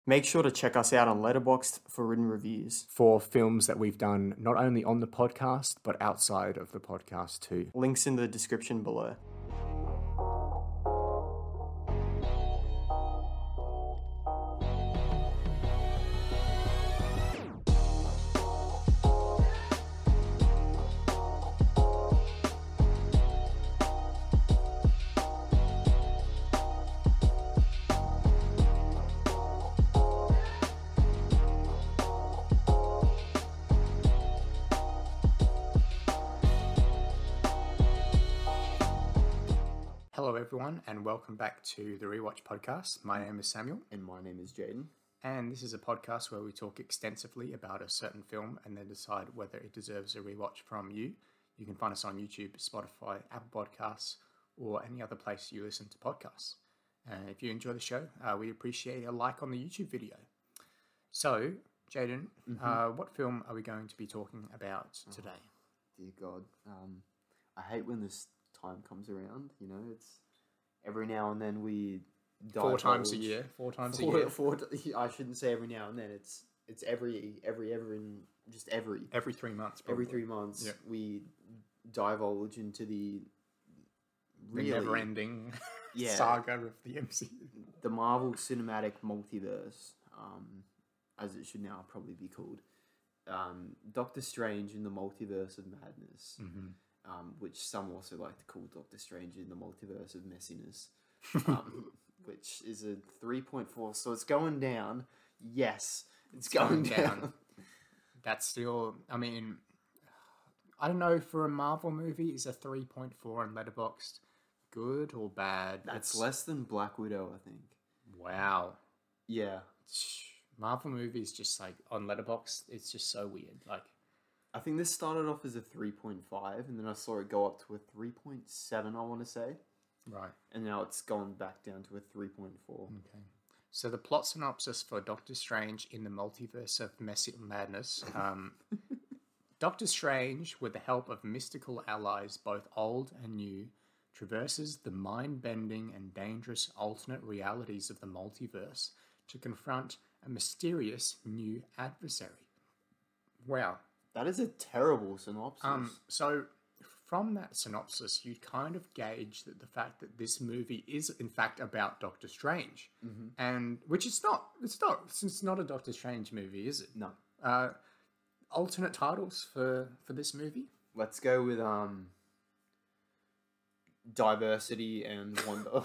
Make sure to check us out on Letterboxd for written reviews. for films that we've done not only on the podcast, but outside of the podcast too. Links in the description below. Hello, everyone, and welcome back to the Rewatch Podcast. My name is Samuel, And my name is Jaden. and this is a podcast where we talk extensively about a certain film and then decide whether it deserves a rewatch from you. You can find us on YouTube, Spotify, Apple Podcasts, or any other place you listen to podcasts. And if you enjoy the show, we appreciate a like on the YouTube video. So, Jaden, what film are we going to be talking about today? Dear God, I hate when this time comes around. You know, it's every now and then we Four times a divulge- year. I shouldn't say every now and then. It's every just Every 3 months. every probably. 3 months Yeah. we divulge into the The never-ending Yeah. saga of the MCU. the Marvel Cinematic Multiverse, as it should now probably be called. Doctor Strange in the Multiverse of Madness, which some also like to call Doctor Strange in the Multiverse of Messiness, which is a 3.4. So it's going down. Yes, it's going down. That's still, I mean, I don't know, for a Marvel movie, is a 3.4 on Letterboxd good or bad? That's less than Black Widow, I think. Wow. Yeah, Marvel movies just like on Letterboxd, it's just so weird. Like, I think this started off as a 3.5, and then I saw it go up to a 3.7, I want to say. right. And now it's gone back down to a 3.4. Okay. So the plot synopsis for Doctor Strange in the Multiverse of Madness. Doctor Strange, with the help of mystical allies, both old and new, traverses the mind-bending and dangerous alternate realities of the multiverse to confront a mysterious new adversary. Wow. That is a terrible synopsis. So from that synopsis, you'd kind of gauge that the fact that this movie is in fact about Doctor Strange, and which it's not. It's not a Doctor Strange movie, is it? No. Alternate titles for this movie. Let's go with diversity and wonder.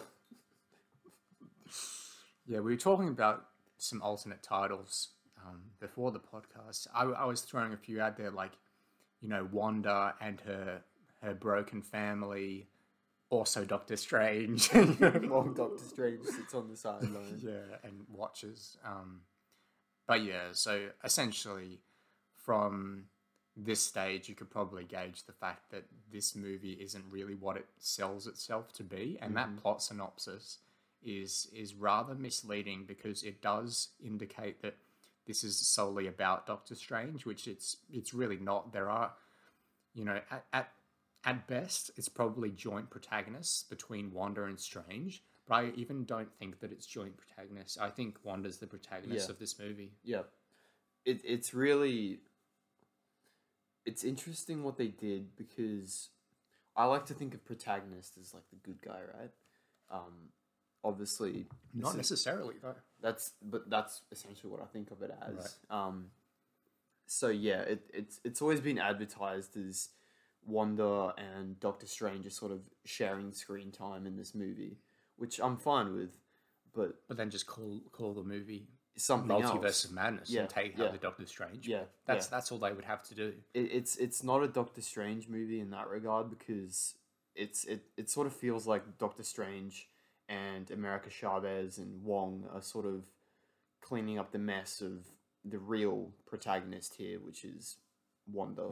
Yeah, we were talking about some alternate titles before the podcast. I was throwing a few out there, like, you know, Wanda and her broken family, also Doctor Strange. While Doctor Strange sits on the sideline. Yeah, and watches. But yeah, so essentially, from this stage, you could probably gauge the fact that this movie isn't really what it sells itself to be, and that plot synopsis is rather misleading because it does indicate that this is solely about Doctor Strange, which it's really not. There are, you know, at best, it's probably joint protagonists between Wanda and Strange. But I even don't think that it's joint protagonists. I think Wanda's the protagonist Yeah. of this movie. Yeah. It's really... It's interesting what they did because I like to think of protagonist as like the good guy, right? Obviously... Not this is- necessarily, though. That's essentially what I think of it as. So yeah, it's always been advertised as Wanda and Doctor Strange are sort of sharing screen time in this movie, which I'm fine with, but But then just call the movie something Multiverse else. of Madness Yeah, and take yeah. out the Doctor Strange. Yeah, That's all they would have to do. It's not a Doctor Strange movie in that regard because it sort of feels like Doctor Strange and America Chavez and Wong are sort of cleaning up the mess of the real protagonist here, which is Wanda.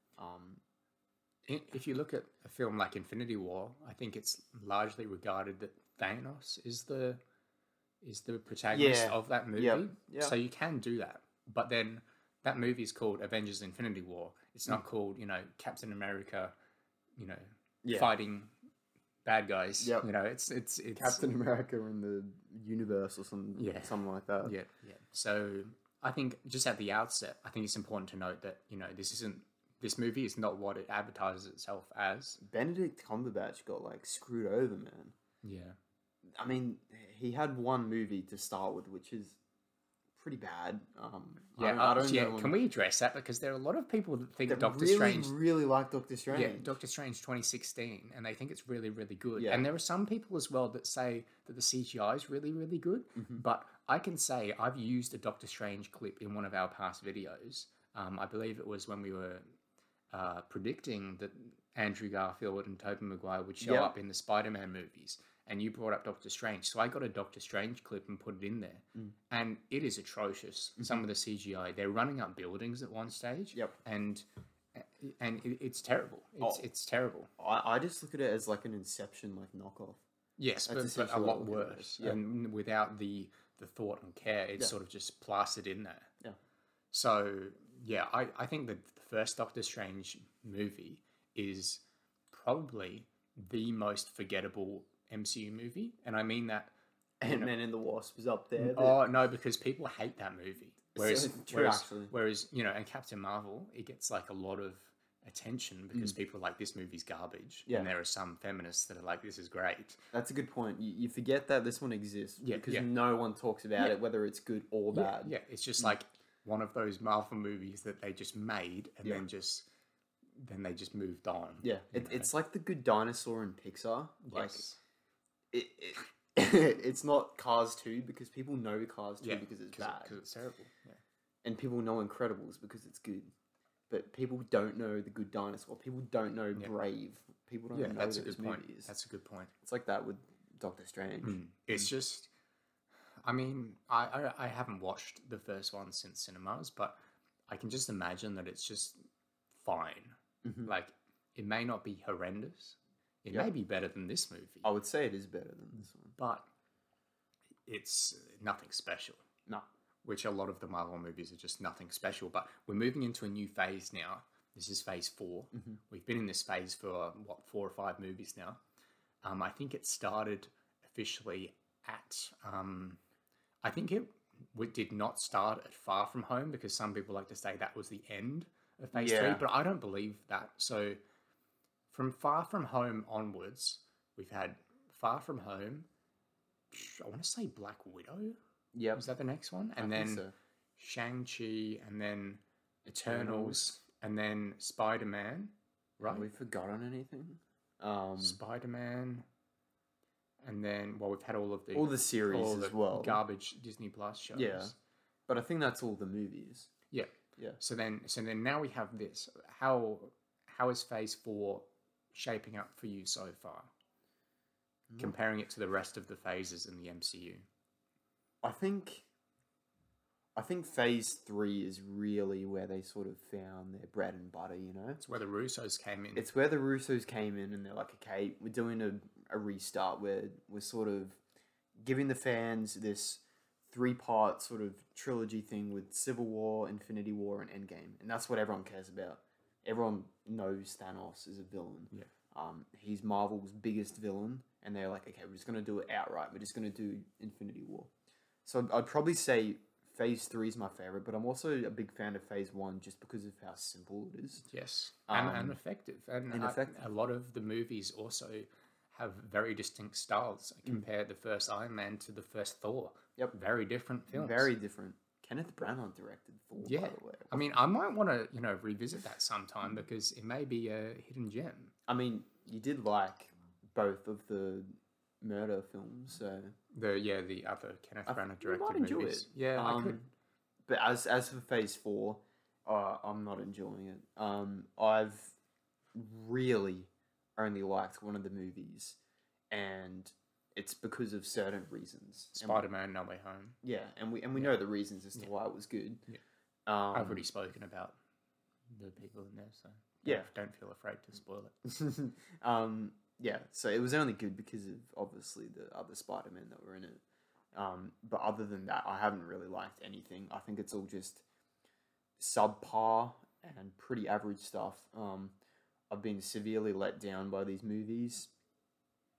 If you look at a film like Infinity War, I think it's largely regarded that Thanos is the protagonist Yeah. of that movie. Yep. Yeah. So you can do that. But then that movie is called Avengers Infinity War. It's not called, Captain America, Yeah. fighting bad guys. Yep. You know, it's Captain America in the universe or something, Yeah. something like that. Yeah, yeah. So I think just at the outset, I think it's important to note that this movie is not what it advertises itself as. Benedict Cumberbatch got like screwed over, man. Yeah. I mean, he had one movie to start with, which is pretty bad. I don't know. Can we address that? Because there are a lot of people that think that Doctor really, Strange. really like Doctor Strange. Yeah, Doctor Strange 2016, and they think it's really, really good. Yeah. And there are some people as well that say that the CGI is really, really good. Mm-hmm. But I can say I've used a Doctor Strange clip in one of our past videos. I believe it was when we were predicting that Andrew Garfield and Tobey Maguire would show Yeah. up in the Spider-Man movies. And you brought up Doctor Strange. So I got a Doctor Strange clip and put it in there. And it is atrocious. Some of the CGI. They're running up buildings at one stage. Yep. And it's terrible. It's terrible. I just look at it as like an Inception like knockoff. Yes, That's but a essentially lot what it worse. is. Yeah. And without the thought and care, it's Yeah. sort of just plastered in there. Yeah. So, yeah, I think that the first Doctor Strange movie is probably the most forgettable MCU movie. And I mean that. Ant-Man and the Wasp is up there. Oh, no, because people hate that movie. Whereas, true, actually. whereas, and Captain Marvel, it gets like a lot of attention because people are like, this movie's garbage. Yeah. And there are some feminists that are like, this is great. That's a good point. You forget that this one exists Yeah, because yeah. no one talks about it, whether it's good or bad. Yeah, it's just like one of those Marvel movies that they just made and then they just moved on. Yeah, it's like the Good Dinosaur in Pixar. Like Yes. it's not Cars 2 because people know Cars 2 because it's bad. Because it's terrible. Yeah. And people know Incredibles because it's good. But people don't know The Good Dinosaur. People don't know Brave. People don't know That's a those good point. movies. That's a good point. It's like that with Doctor Strange. It's just, I mean, I haven't watched the first one since cinemas, but I can just imagine that it's just fine. Like, it may not be horrendous. It may be better than this movie, I would say it is better than this one. but it's nothing special. No. Which a lot of the Marvel movies are just nothing special. But we're moving into a new phase now. This is phase 4. We've been in this phase for, 4 or 5 movies now. I think it started officially at... I think it did not start at Far From Home because some people like to say that was the end of phase 3. But I don't believe that. So from Far From Home onwards, we've had Far From Home... I want to say Black Widow. Yep. Was that the next one? And I think then so. Shang-Chi, and then Eternals, and then Spider-Man, right? Have we forgotten anything? Spider-Man, and then, we've had all the series all as the well. garbage Disney Plus shows. Yeah. But I think that's all the movies. Yeah. Yeah. So then now we have this. How is Phase 4 shaping up for you so far? Comparing it to the rest of the phases in the MCU. I think phase 3 is really where they sort of found their bread and butter, you know? It's where the Russos came in. It's where the Russos came in and they're like, okay, we're doing a restart where we're sort of giving the fans this 3-part sort of trilogy thing with Civil War, Infinity War, and Endgame. And that's what everyone cares about. Everyone knows Thanos is a villain. Yeah. He's Marvel's biggest villain. And they're like, okay, we're just going to do it outright. We're just going to do Infinity War. So I'd probably say Phase 3 is my favorite, but I'm also a big fan of Phase 1 just because of how simple it is. Yes, and effective. And effective. A lot of the movies also have very distinct styles. Compare the first Iron Man to the first Thor. Yep. Very different films. Very different. Kenneth Branagh directed Thor, Yeah. by the way. I mean, I might want to, revisit that sometime because it may be a hidden gem. I mean, you did like both of the murder films, so... The other Kenneth Branagh you might directed enjoy movies. it. Yeah, I could. But as for Phase 4, I'm not enjoying it. I've really only liked one of the movies, and it's because of certain reasons. Spider-Man No Way Home. Yeah, and we know the reasons as to why it was good. Yeah. Um, I've already spoken about the people in there, so don't feel afraid to spoil it. Yeah, so it was only good because of obviously the other Spider-Men that were in it. But other than that, I haven't really liked anything. I think it's all just subpar and pretty average stuff. I've been severely let down by these movies.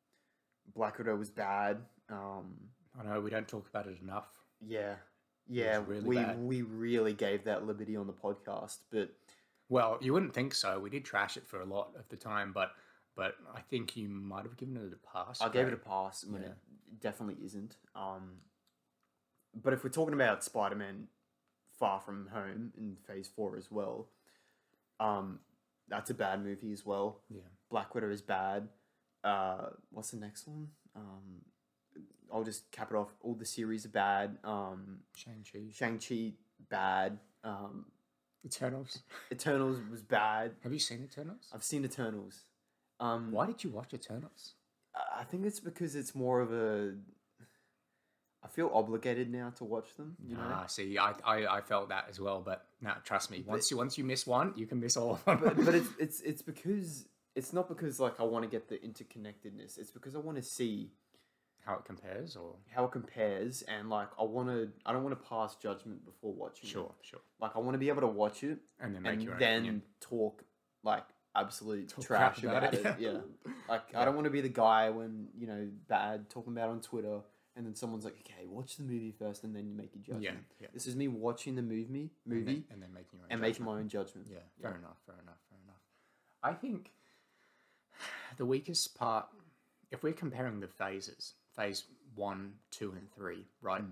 Black Widow was bad. I know we don't talk about it enough. Yeah, yeah, really bad. we really gave that liberty on the podcast, but Well, you wouldn't think so. We did trash it for a lot of the time, but I think you might have given it a pass. I gave it a pass when it definitely isn't. But if we're talking about Spider-Man Far From Home in Phase 4 as well, that's a bad movie as well. Yeah. Black Widow is bad. What's the next one? I'll just cap it off. All the series are bad. Shang-Chi, bad. Eternals. Eternals was bad. Have you seen Eternals? I've seen Eternals. Why did you watch Eternals? I think it's because it's more of a... I feel obligated now to watch them. You know? See, I felt that as well, but no, trust me. Once you miss one, you can miss all of them. but it's because it's not because like I want to get the interconnectedness. It's because I want to see how it compares, and like I don't want to pass judgment before watching. Sure. Like I want to be able to watch it and then make your own opinion. Talk like absolute Talk trash crap about it. Yeah. Like I don't want to be the guy when bad talking about it on Twitter. And then someone's like, okay, watch the movie first and then you make your judgment. Yeah. This is me watching the movie and then making your own making my own judgment. Yeah, fair enough. I think the weakest part, if we're comparing the phases, phase 1, 2, and 3, right?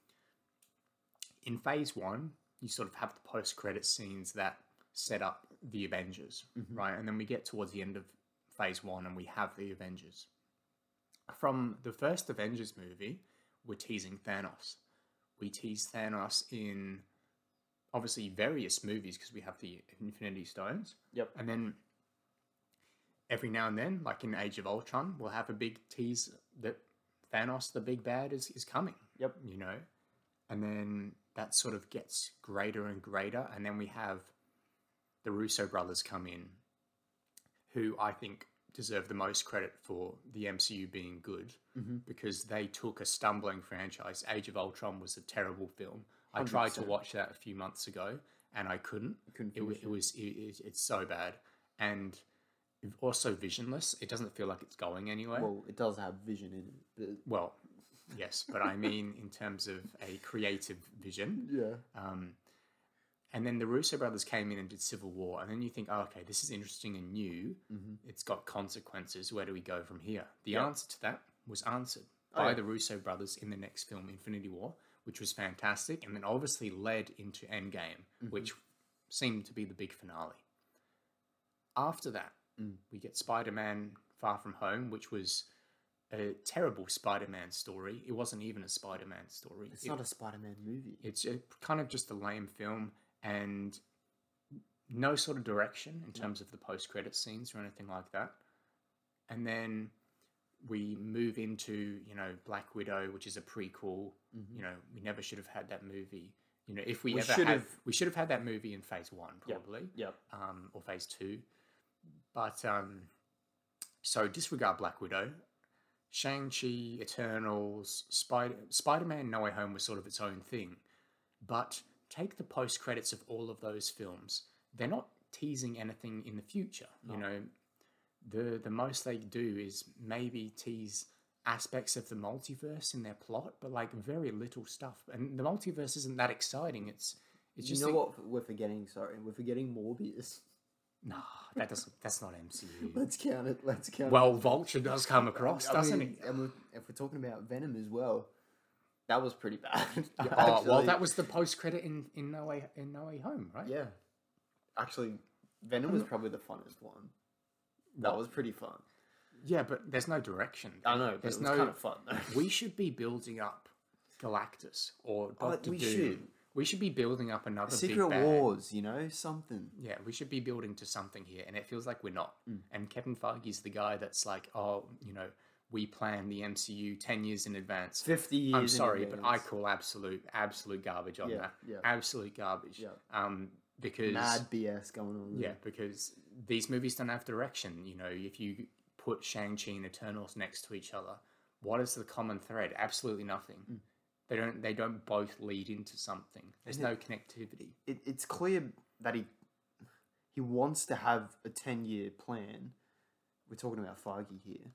In phase 1, you sort of have the post-credit scenes that set up the Avengers, right? And then we get towards the end of phase 1 and we have the Avengers. From the first Avengers movie, we're teasing Thanos. We tease Thanos in, obviously, various movies because we have the Infinity Stones. Yep. And then every now and then, like in Age of Ultron, we'll have a big tease that Thanos, the big bad, is coming. Yep. And then that sort of gets greater and greater. And then we have the Russo brothers come in, who I think deserve the most credit for the MCU being good because they took a stumbling franchise. Age of Ultron was a terrible film. 100%. I tried to watch that a few months ago and I couldn't. It's so bad. And also visionless. It doesn't feel like it's going anywhere. Well, it does have vision in it. Well, yes, but I mean in terms of a creative vision. Yeah. And then the Russo brothers came in and did Civil War. And then you think, oh, okay, this is interesting and new. It's got consequences. Where do we go from here? The answer to that was answered by the Russo brothers in the next film, Infinity War, which was fantastic. And then obviously led into Endgame, which seemed to be the big finale. After that, we get Spider-Man Far From Home, which was a terrible Spider-Man story. It wasn't even a Spider-Man story. It's not a Spider-Man movie. It's kind of just a lame film. And no sort of direction in terms of the post-credit scenes or anything like that. And then we move into, Black Widow, which is a prequel. We never should have had that movie. If we should have had that movie in phase 1, probably. Yep. Or phase 2. But, so disregard Black Widow. Shang-Chi, Eternals, Spider-Man No Way Home was sort of its own thing. But take the post-credits of all of those films. They're not teasing anything in the future. No. The most they do is maybe tease aspects of the multiverse in their plot, but like very little stuff. And the multiverse isn't that exciting. It's just what we're forgetting. Sorry, we're forgetting Morbius. No, that's not MCU. Let's count it. Well, Vulture does come across, doesn't he? And if we're talking about Venom as well. That was pretty bad. Well, that was the post-credit in No Way Home, right? Yeah. Actually, Venom was probably the funnest one. That was pretty fun. Yeah, but there's no direction. I know, but there's it was kind of fun. We should be building up Galactus or Doctor Doom. Should. We should be building up another Secret big bad. Wars, something. Yeah, we should be building to something here, and it feels like we're not. And Kevin Feige's the guy that's like, we plan the MCU 10 years in advance. 50 years I'm sorry, in but advance. I call absolute garbage on that. Yeah. Absolute garbage. Yeah. Because mad BS going on there. Yeah, because these movies don't have direction. If you put Shang-Chi and Eternals next to each other, what is the common thread? Absolutely nothing. They don't both lead into something. There's no connectivity. It's clear that he wants to have a 10-year plan. We're talking about Feige here.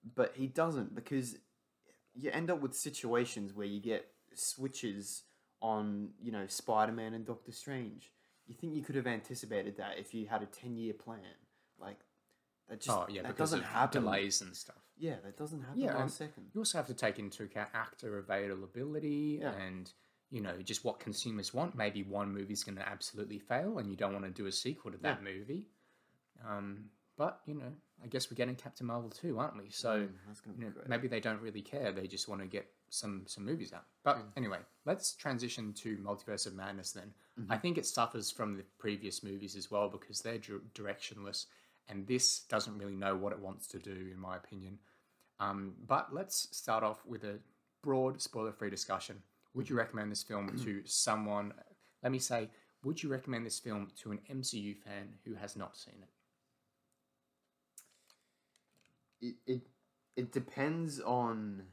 but he doesn't, because you end up with situations where you get switches on, you know, Spider-Man and Doctor Strange. You think you could have anticipated that if you had a 10-year plan. Like, that just that because doesn't of happen. delays and stuff. Yeah, that doesn't happen Yeah, and last second. You also have to take into account actor availability Yeah. and, you know, just what consumers want. Maybe one movie's going to absolutely fail and you don't want to do a sequel to that movie. But, you know, I guess we're getting Captain Marvel too, aren't we? So, That's gonna you be know, great. maybe they don't really care. They just want to get some movies out. But anyway, let's transition to Multiverse of Madness then. I think it suffers from the previous movies as well because they're directionless and this doesn't really know what it wants to do, in my opinion. But let's start off with a broad, spoiler-free discussion. Would you recommend this film to someone? Let me say, would you recommend this film to an MCU fan who has not seen it? It depends on.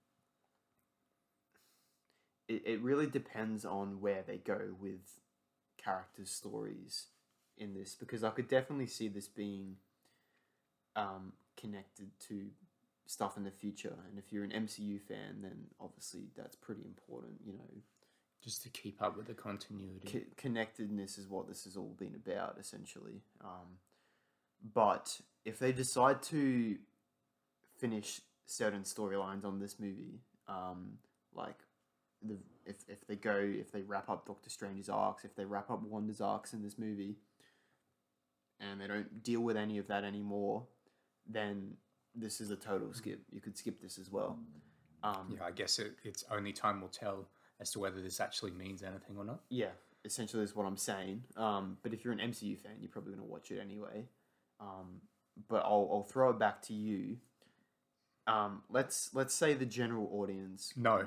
It really depends on where they go with characters' stories in this, because I could definitely see this being connected to stuff in the future, and if you're an MCU fan, then obviously that's pretty important, you know. Just to keep up with the continuity. Connectedness is what this has all been about, essentially. But if they decide to finish certain storylines on this movie, like if they wrap up Doctor Strange's arcs, if they wrap up Wanda's arcs in this movie, and they don't deal with any of that anymore, then this is a total skip. You could skip this as well. Yeah, I guess it's only time will tell as to whether this actually means anything or not. Yeah, essentially is what I'm saying. But if you're an MCU fan, you're probably going to watch it anyway. But I'll throw it back to you. Let's say the general audience. No.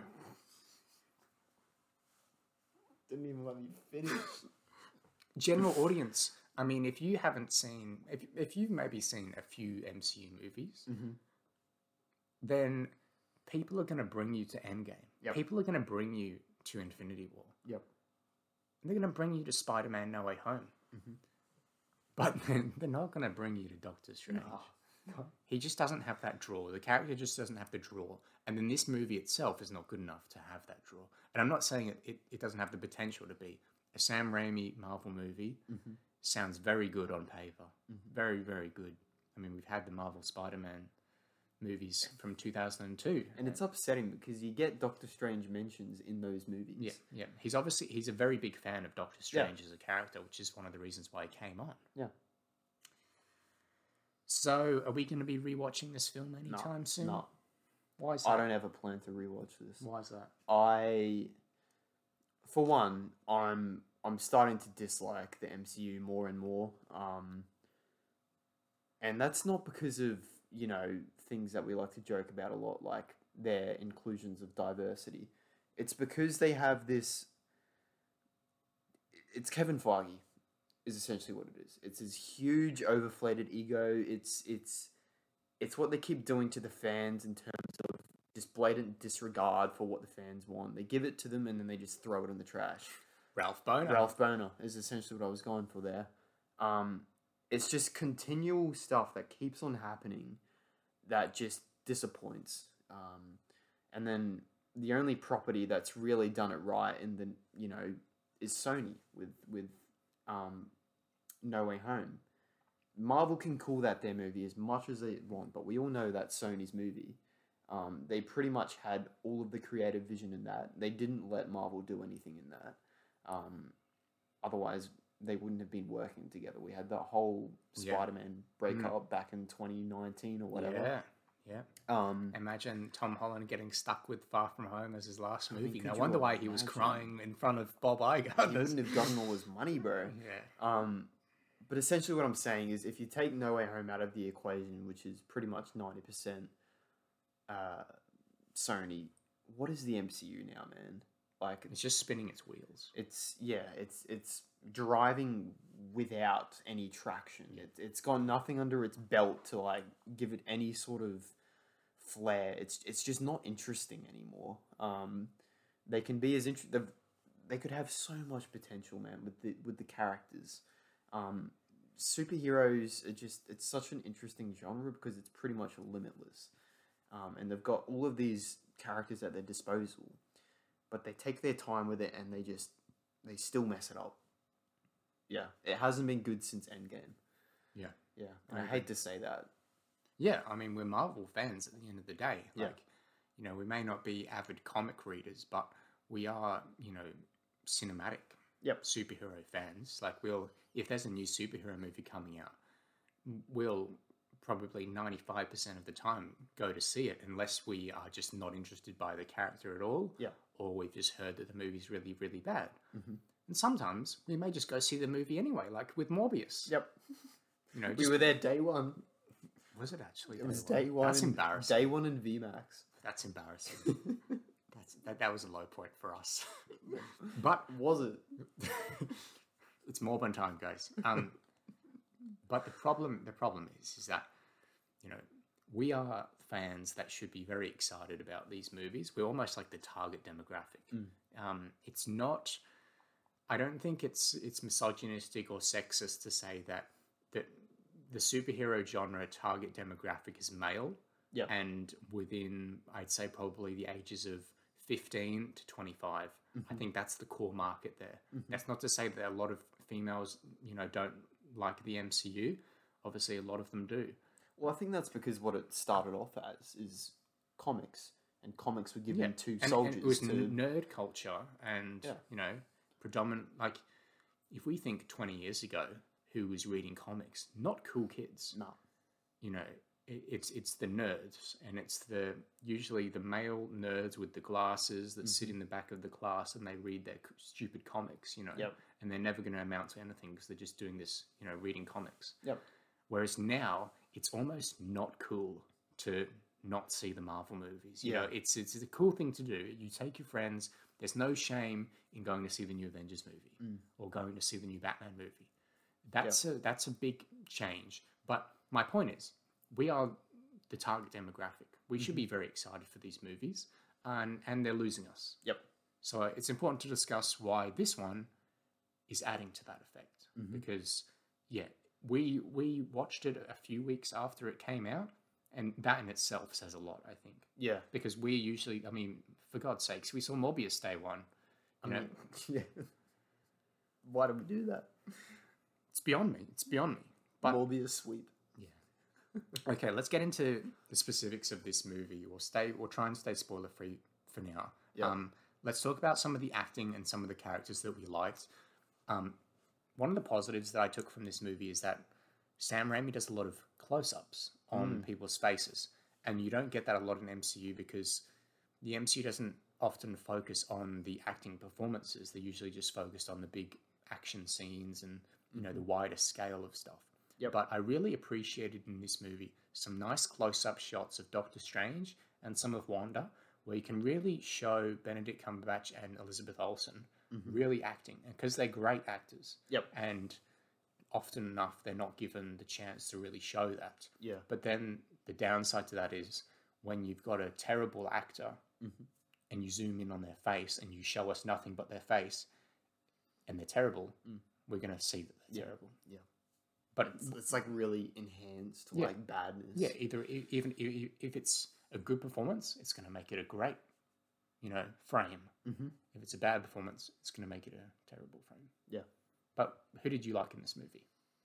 Didn't even let me finish. General audience. I mean, if you haven't seen, if you've maybe seen a few MCU movies, then people are going to bring you to Endgame. Yep. People are going to bring you to Infinity War. Yep. And they're going to bring you to Spider-Man No Way Home. But then they're not going to bring you to Doctor Strange. No. He just doesn't have that draw. The character just doesn't have the draw. And then this movie itself is not good enough to have that draw. And I'm not saying it doesn't have the potential to be. A Sam Raimi Marvel movie sounds very good on paper. Very, very good. I mean, we've had the Marvel Spider-Man movies from 2002. And it's upsetting because you get Doctor Strange mentions in those movies. Yeah. He's a very big fan of Doctor Strange as a character, which is one of the reasons why he came on. Yeah. So, are we going to be rewatching this film anytime soon? No. Why is that? I don't ever plan to rewatch this. Why is that? For one, I'm starting to dislike the MCU more and more. And that's not because of, you know, things that we like to joke about a lot, like their inclusions of diversity. It's because they have this. It's Kevin Feige, is essentially what it is. It's his huge, overinflated ego. It's what they keep doing to the fans in terms of just blatant disregard for what the fans want. They give it to them and then they just throw it in the trash. Ralph Boner. Ralph Boner is essentially what I was going for there. It's just continual stuff that keeps on happening that just disappoints. And then the only property that's really done it right is Sony with No Way Home. Marvel can call that their movie as much as they want, but we all know that's Sony's movie. They pretty much had all of the creative vision in that. They didn't let Marvel do anything in that. Otherwise, they wouldn't have been working together. We had that whole Spider-Man breakup back in 2019 or whatever. Yeah. Imagine Tom Holland getting stuck with Far From Home as his last movie. No could wonder you why he was imagine? crying in front of Bob Iger. He wouldn't have gotten all his money, bro. Yeah. But essentially what I'm saying is if you take No Way Home out of the equation, which is pretty much 90% Sony, what is the MCU now, man? Like, It's just spinning its wheels. it's driving without any traction. It's got nothing under its belt to like give it any sort of flair. It's just not interesting anymore. They can be as they could have so much potential, man, with the characters. Superheroes are it's such an interesting genre because it's pretty much limitless. and they've got all of these characters at their disposal, but they take their time with it and they still mess it up. Yeah, it hasn't been good since Endgame. Yeah. Yeah, and I hate to say that. Yeah, I mean, we're Marvel fans at the end of the day. Yeah. Like, you know, we may not be avid comic readers, but we are, you know, cinematic Yep. superhero fans. Like, if there's a new superhero movie coming out, we'll probably 95% of the time go to see it, unless we are just not interested by the character at all. Yeah. Or we've just heard that the movie's really, really bad. Mm-hmm. And sometimes we may just go see the movie anyway, like with Morbius. Yep. You know, We were there day one. was it actually? It was day one. That's embarrassing. Day one in VMAX. That's embarrassing. That was a low point for us. But Was it? it's Morbin time, guys. But the problem is that, you know, we are fans that should be very excited about these movies. We're almost like the target demographic. It's not. I don't think it's misogynistic or sexist to say that the superhero genre target demographic is male. Yeah. And within, I'd say, probably the ages of 15 to 25. I think that's the core market there. That's not to say that a lot of females, you know, don't like the MCU. Obviously, a lot of them do. Well, I think that's because what it started off as is comics, and comics were given to And soldiers. it was to nerd culture, and Yeah. you know, predominant. Like, if we think 20 years ago, who was reading comics? Not cool kids. no, You know, it's the nerds, and it's usually the male nerds with the glasses that sit in the back of the class and they read their stupid comics. You know, Yep. and they're never going to amount to anything because they're just doing this. You know, reading comics. Yep. Whereas now it's almost not cool to not see the Marvel movies. You Yeah. know, it's a cool thing to do. You take your friends. There's no shame in going to see the new Avengers movie or going to see the new Batman movie. That's a big change. But my point is, we are the target demographic. We should be very excited for these movies, and they're losing us. Yep. So it's important to discuss why this one is adding to that effect. Because, yeah, we watched it a few weeks after it came out, and that in itself says a lot, I think. Yeah. Because we usually, I mean, for God's sakes, we saw Morbius day one. You know, yeah. Why did we do that? it's beyond me. It's beyond me. But Morbius sweep. okay, let's get into the specifics of this movie. We'll try and stay spoiler free for now. Yeah. Let's talk about some of the acting and some of the characters that we liked. One of the positives that I took from this movie is that Sam Raimi does a lot of close-ups on people's faces, and you don't get that a lot in MCU because the MCU doesn't often focus on the acting performances. They're usually just focused on the big action scenes and you know the wider scale of stuff. Yep. But I really appreciated in this movie some nice close-up shots of Doctor Strange and some of Wanda, where you can really show Benedict Cumberbatch and Elizabeth Olsen really acting, because they're great actors. Yep. And often enough, they're not given the chance to really show that. Yeah. But then the downside to that is when you've got a terrible actor and you zoom in on their face and you show us nothing but their face and they're terrible, we're going to see that they're terrible. Yeah. But It's like really enhanced Yeah. like badness. yeah, even if it's a good performance, it's going to make it a great, you know, frame. If it's a bad performance, it's going to make it a terrible frame. Yeah. But who did you like in this movie?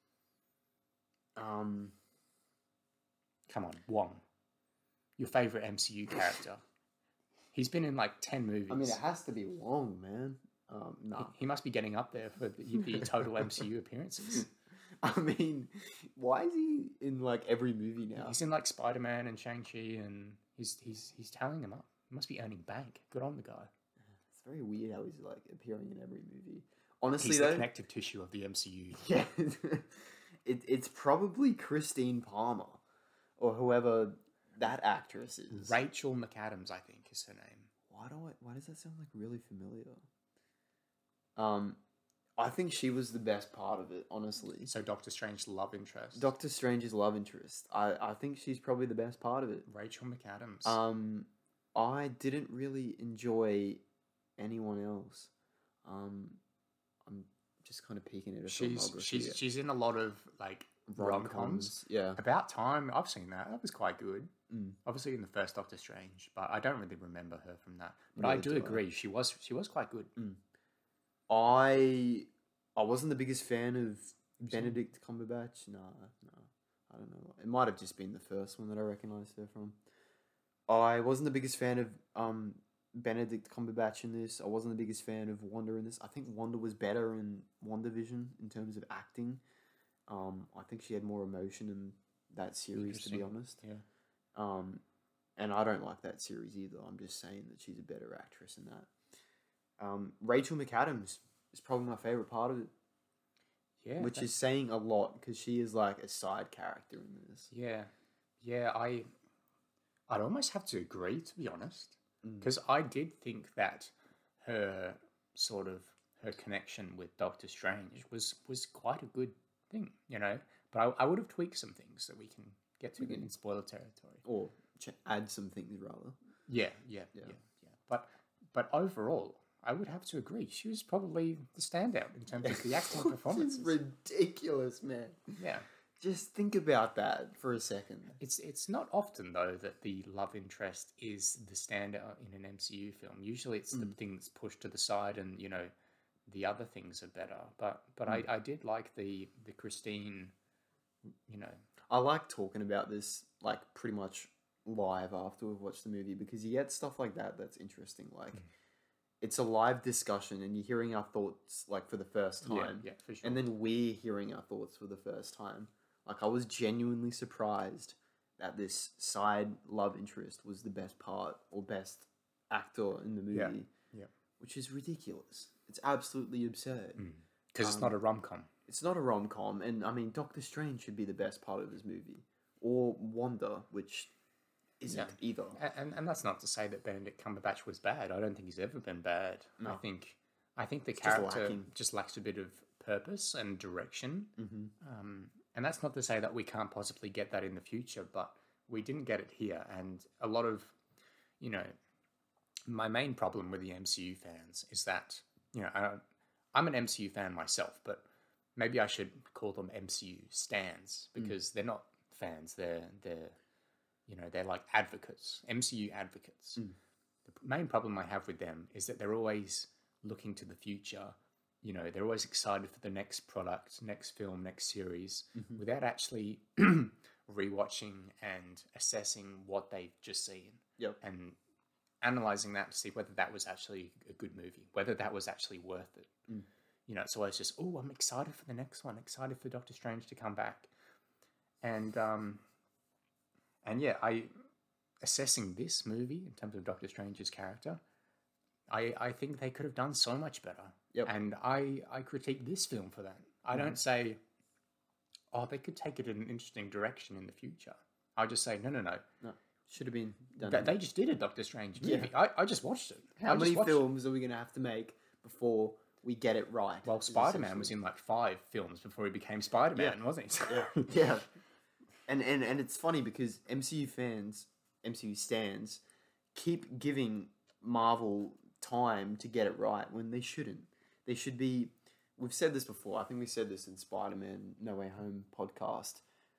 Um. Come on, Wong. Your favorite MCU character. He's been in like 10 movies. I mean, it has to be Wong, man. Nah. He must be getting up there for the total MCU appearances. I mean, why is he in like every movie now? He's in like Spider-Man and Shang-Chi, and he's tallying them up. He must be earning bank. Good on the guy. It's very weird how he's like appearing in every movie. Honestly, He's though, the connective tissue of the MCU. yeah, it's probably Christine Palmer or whoever that actress is. Rachel McAdams, I think, is her name. Why does that sound like really familiar? I think she was the best part of it, honestly. So Doctor Strange's love interest. Doctor Strange's love interest. I think she's probably the best part of it. Rachel McAdams. I didn't really enjoy anyone else. I'm just kind of peeking at her filmography. She's in a lot of like rom-coms. Yeah. About Time, I've seen that. That was quite good. Mm. Obviously in the first Doctor Strange, but I don't really remember her from that. But I Neither do do I. agree, she was quite good. I wasn't the biggest fan of Benedict Cumberbatch. No, I don't know. It might have just been the first one that I recognised her from. I wasn't the biggest fan of Benedict Cumberbatch in this. I wasn't the biggest fan of Wanda in this. I think Wanda was better in WandaVision in terms of acting. I think she had more emotion in that series, to be honest. Yeah. And I don't like that series either. I'm just saying that she's a better actress in that. Rachel McAdams is probably my favourite part of it. Yeah. Which is saying a lot because she is like a side character in this. Yeah, I'd almost have to agree, to be honest. Because I did think that her connection with Doctor Strange was quite a good thing, you know? But I would have tweaked some things that we can get to in spoiler territory. Or add some things, rather. Yeah. But overall, I would have to agree. She was probably the standout in terms of the acting performances. It's ridiculous, man. Yeah. Just think about that for a second. It's not often, though, that the love interest is the standout in an MCU film. Usually it's the thing that's pushed to the side and, you know, the other things are better. But I did like the Christine, you know. I like talking about this, like, pretty much live after we've watched the movie because you get stuff like that that's interesting. Like, it's a live discussion and you're hearing our thoughts, like, for the first time. Yeah, for sure. And then we're hearing our thoughts for the first time. Like, I was genuinely surprised that this side love interest was the best part or best actor in the movie. Yeah. Which is ridiculous. It's absolutely absurd. Because it's not a rom-com. It's not a rom-com. And, I mean, Doctor Strange should be the best part of this movie. Or Wanda, which isn't either. And that's not to say that Benedict Cumberbatch was bad. I don't think he's ever been bad. No. I think the It's character just just lacks a bit of purpose and direction. And that's not to say that we can't possibly get that in the future, but we didn't get it here. And a lot of, you know, my main problem with the MCU fans is that, you know, I'm an MCU fan myself, but maybe I should call them MCU stans because they're not fans. They're you know, they're like advocates, MCU advocates. The main problem I have with them is that they're always looking to the future. You know, they're always excited for the next product, next film, next series, without actually rewatching and assessing what they've just seen. Yep. And analysing that to see whether that was actually a good movie, whether that was actually worth it. You know, it's always just, oh, I'm excited for the next one, excited for Doctor Strange to come back. And yeah, assessing this movie in terms of Doctor Strange's character, I think they could have done so much better. Yep. And I critique this film for that. I don't say, oh, they could take it in an interesting direction in the future. I just say, no. Should have been done. They just did a Doctor Strange movie. I just watched it. How many films are we going to have to make before we get it right? Well, Spider-Man was in like 5 films before he became Spider-Man, wasn't he? Yeah. And it's funny because MCU stans, keep giving Marvel time to get it right when they shouldn't. They should be... We've said this before. I think we said this in Spider-Man No Way Home podcast.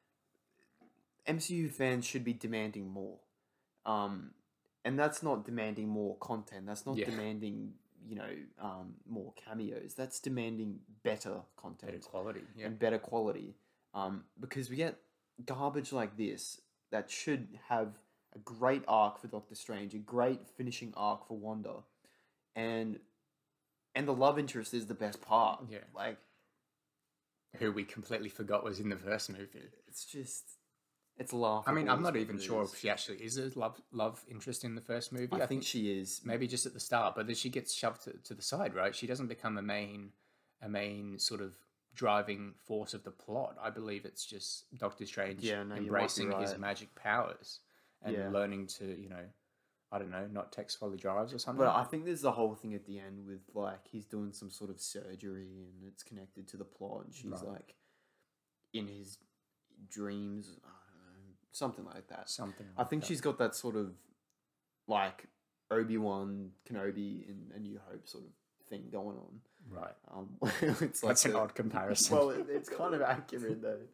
MCU fans should be demanding more. And that's not demanding more content. That's not demanding, you know, more cameos. That's demanding better content. Better quality. Yeah. And better quality. Because we get garbage like this that should have a great arc for Doctor Strange, a great finishing arc for Wanda. And the love interest is the best part. Yeah. Like, who we completely forgot was in the first movie. It's just... It's laughable. I mean, I'm not even sure if she actually is a love interest in the first movie. I think she is. Maybe just at the start, but then she gets shoved to the side, right? She doesn't become a main sort of driving force of the plot. I believe it's just Doctor Strange embracing his magic powers and learning to, you know, I don't know, not text while he drives or something. But I think there's the whole thing at the end with, like, he's doing some sort of surgery and it's connected to the plot and she's, like, in his dreams... Something like that. I think she's got that sort of, like, Obi-Wan Kenobi in A New Hope sort of thing going on. Right. It's like That's an odd comparison. Well, it's kind of accurate, though.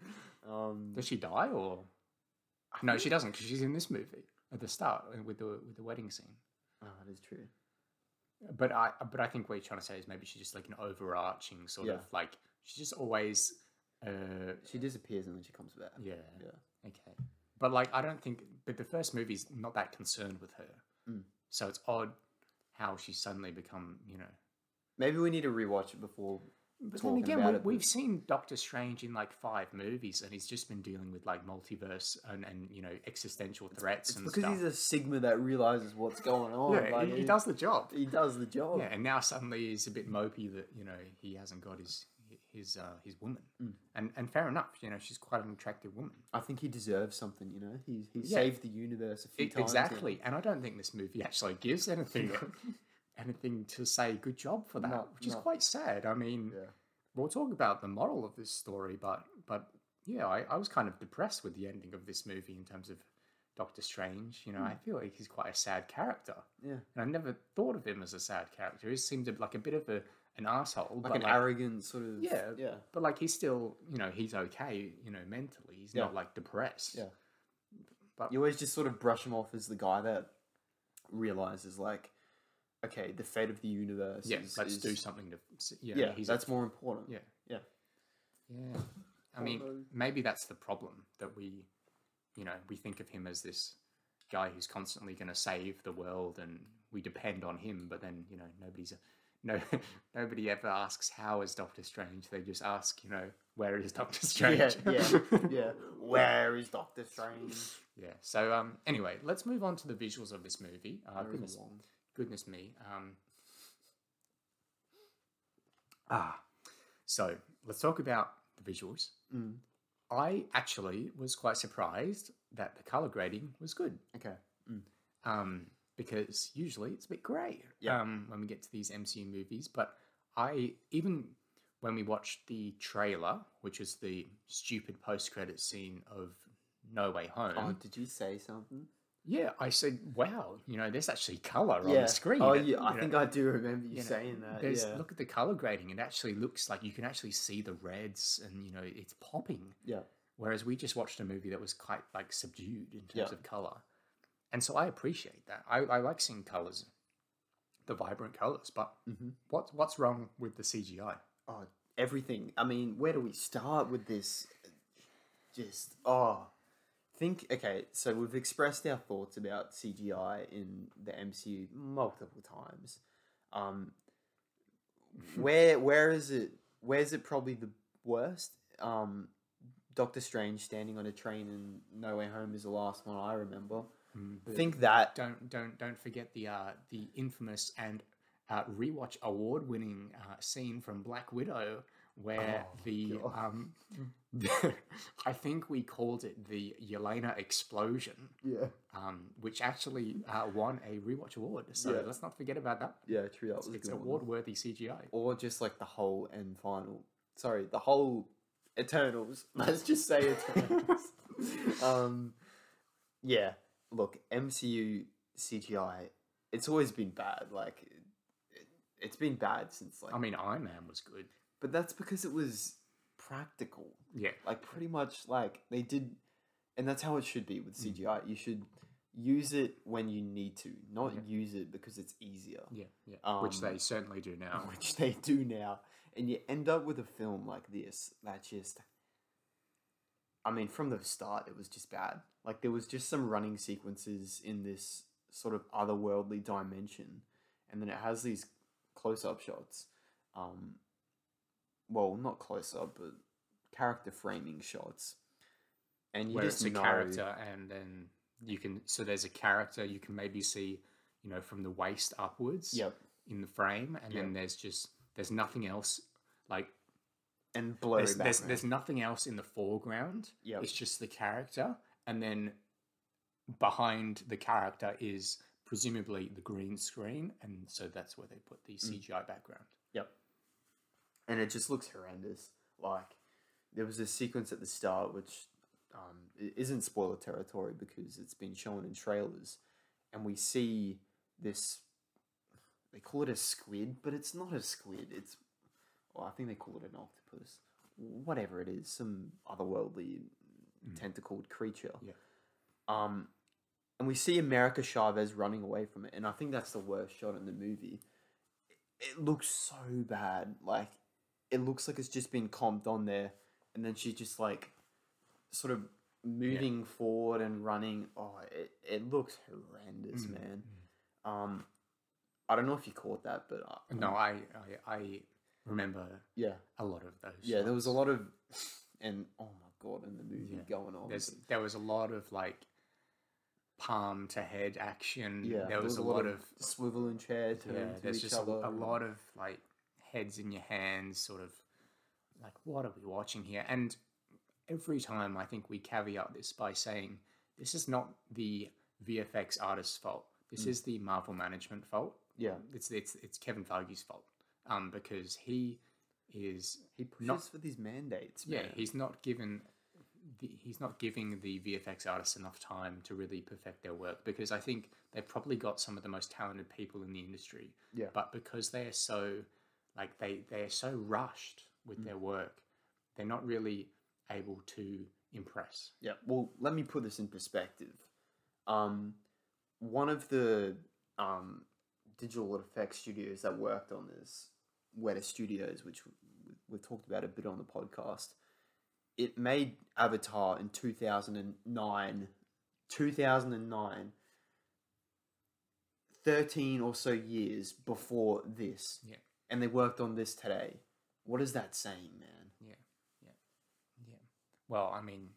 Does she die or? No, she doesn't because she's in this movie at the start with the wedding scene. Oh, that is true. But I think what you're trying to say is maybe she's just like an overarching sort of like she's just always. She disappears and then she comes back. Yeah. Yeah. Okay. But like I don't think. But the first movie's not that concerned with her, so it's odd how she's suddenly become. Maybe we need to rewatch it before. But then again, we've seen Doctor Strange in like 5 movies, and he's just been dealing with like multiverse and existential threats. It's and because stuff. he's a Sigma that realizes what's going on. Yeah, like, he does the job. He does the job. Yeah, and now suddenly he's a bit mopey that he hasn't got his woman, and fair enough. She's quite an attractive woman. I think he deserves something. He saved the universe a few times. Exactly, and I don't think this movie actually gives anything to say good job for that, which is quite sad. I mean, we'll talk about the moral of this story, but yeah, I was kind of depressed with the ending of this movie in terms of Doctor Strange. I feel like he's quite a sad character. Yeah, and I never thought of him as a sad character. He seemed like a bit of an asshole, like an arrogant sort of. Yeah. But like he's still, he's okay. Mentally, he's not like depressed. Yeah. But you always just sort of brush him off as the guy that realizes like, okay, the fate of the universe. Yeah, let's do something to. That's more important. Yeah. I mean, maybe that's the problem that we think of him as this guy who's constantly going to save the world, and we depend on him. But then nobody ever asks how is Doctor Strange. They just ask, where is Doctor Strange? Yeah. Where is Doctor Strange? Yeah. So anyway, let's move on to the visuals of this movie. Goodness me. So let's talk about the visuals. I actually was quite surprised that the color grading was good. Okay. Because usually it's a bit grey Yeah. when we get to these MCU movies. But even when we watched the trailer, which is the stupid post-credit scene of No Way Home. Oh, did you say something? Yeah, I said, wow, there's actually colour on the screen. Oh, yeah, I think I do remember you saying that. Look at the colour grading. It actually looks like you can actually see the reds and, it's popping. Yeah. Whereas we just watched a movie that was quite, like, subdued in terms of colour. And so I appreciate that. I like seeing colours, the vibrant colours. But what's wrong with the CGI? Oh, everything. I mean, where do we start with this? Okay, so we've expressed our thoughts about CGI in the MCU multiple times. Where's it probably the worst? Doctor Strange standing on a train in No Way Home is the last one I remember. Think that. Don't forget the infamous and rewatch award-winning scene from Black Widow where I think we called it the Yelena explosion. Yeah. Which actually won a rewatch award. So let's not forget about that. Yeah, true. That was it's a good award-worthy CGI. Or just like the whole the whole Eternals. Let's just say Eternals. Yeah. Look, MCU CGI. It's always been bad. Like, it's been bad since like. I mean, Iron Man was good. But that's because it was practical. Yeah. Like, pretty much, like, they did... And that's how it should be with CGI. You should use it when you need to, not use it because it's easier. Yeah. Which they certainly do now. Which they do now. And you end up with a film like this that just... I mean, from the start, it was just bad. Like, there was just some running sequences in this sort of otherworldly dimension. And then it has these close-up shots. Well, not close-up, but character framing shots. And you where just it's a know... character, and then you can... So there's a character you can maybe see, from the waist upwards in the frame, and then there's nothing else, like... And blurry background. There's nothing else in the foreground. Yep. It's just the character, and then behind the character is presumably the green screen, and so that's where they put the CGI background. Yep. And it just looks horrendous. Like, there was a sequence at the start which it isn't spoiler territory because it's been shown in trailers, and we see this... They call it a squid, but it's not a squid. I think they call it an octopus. whatever it is, some otherworldly tentacled creature. Yeah. And we see America Chavez running away from it, and I think that's the worst shot in the movie. It looks so bad. Like, it looks like it's just been comped on there, and then she's just like sort of moving forward and running. Oh, it looks horrendous, man. I don't know if you caught that, but No, I remember yeah, a lot of those. yeah, there was a shots. lot of, and oh my god, in the movie going on. There was a lot of like palm to head action. Yeah, there was a lot of swivel and chair turn to there's each just other. a lot of like heads in your hands, sort of like, what are we watching here? And every time I think we caveat this by saying this is not the VFX artist's fault. This is the Marvel management fault. Yeah, It's Kevin Feige's fault. Because he pushes pushes for these mandates. yeah, Man. he's not giving the VFX artists enough time to really perfect their work, because I think they've probably got some of the most talented people in the industry. Yeah. But because they're so like they're so rushed with their work, they're not really able to impress. Yeah. Well, let me put this in perspective. One of the digital effects studios that worked on this, Weta Studios, which we've talked about a bit on the podcast, it made Avatar in 2009. 13 or so years before this. Yeah. And they worked on this today. What is that saying, man? Yeah. Well, I mean,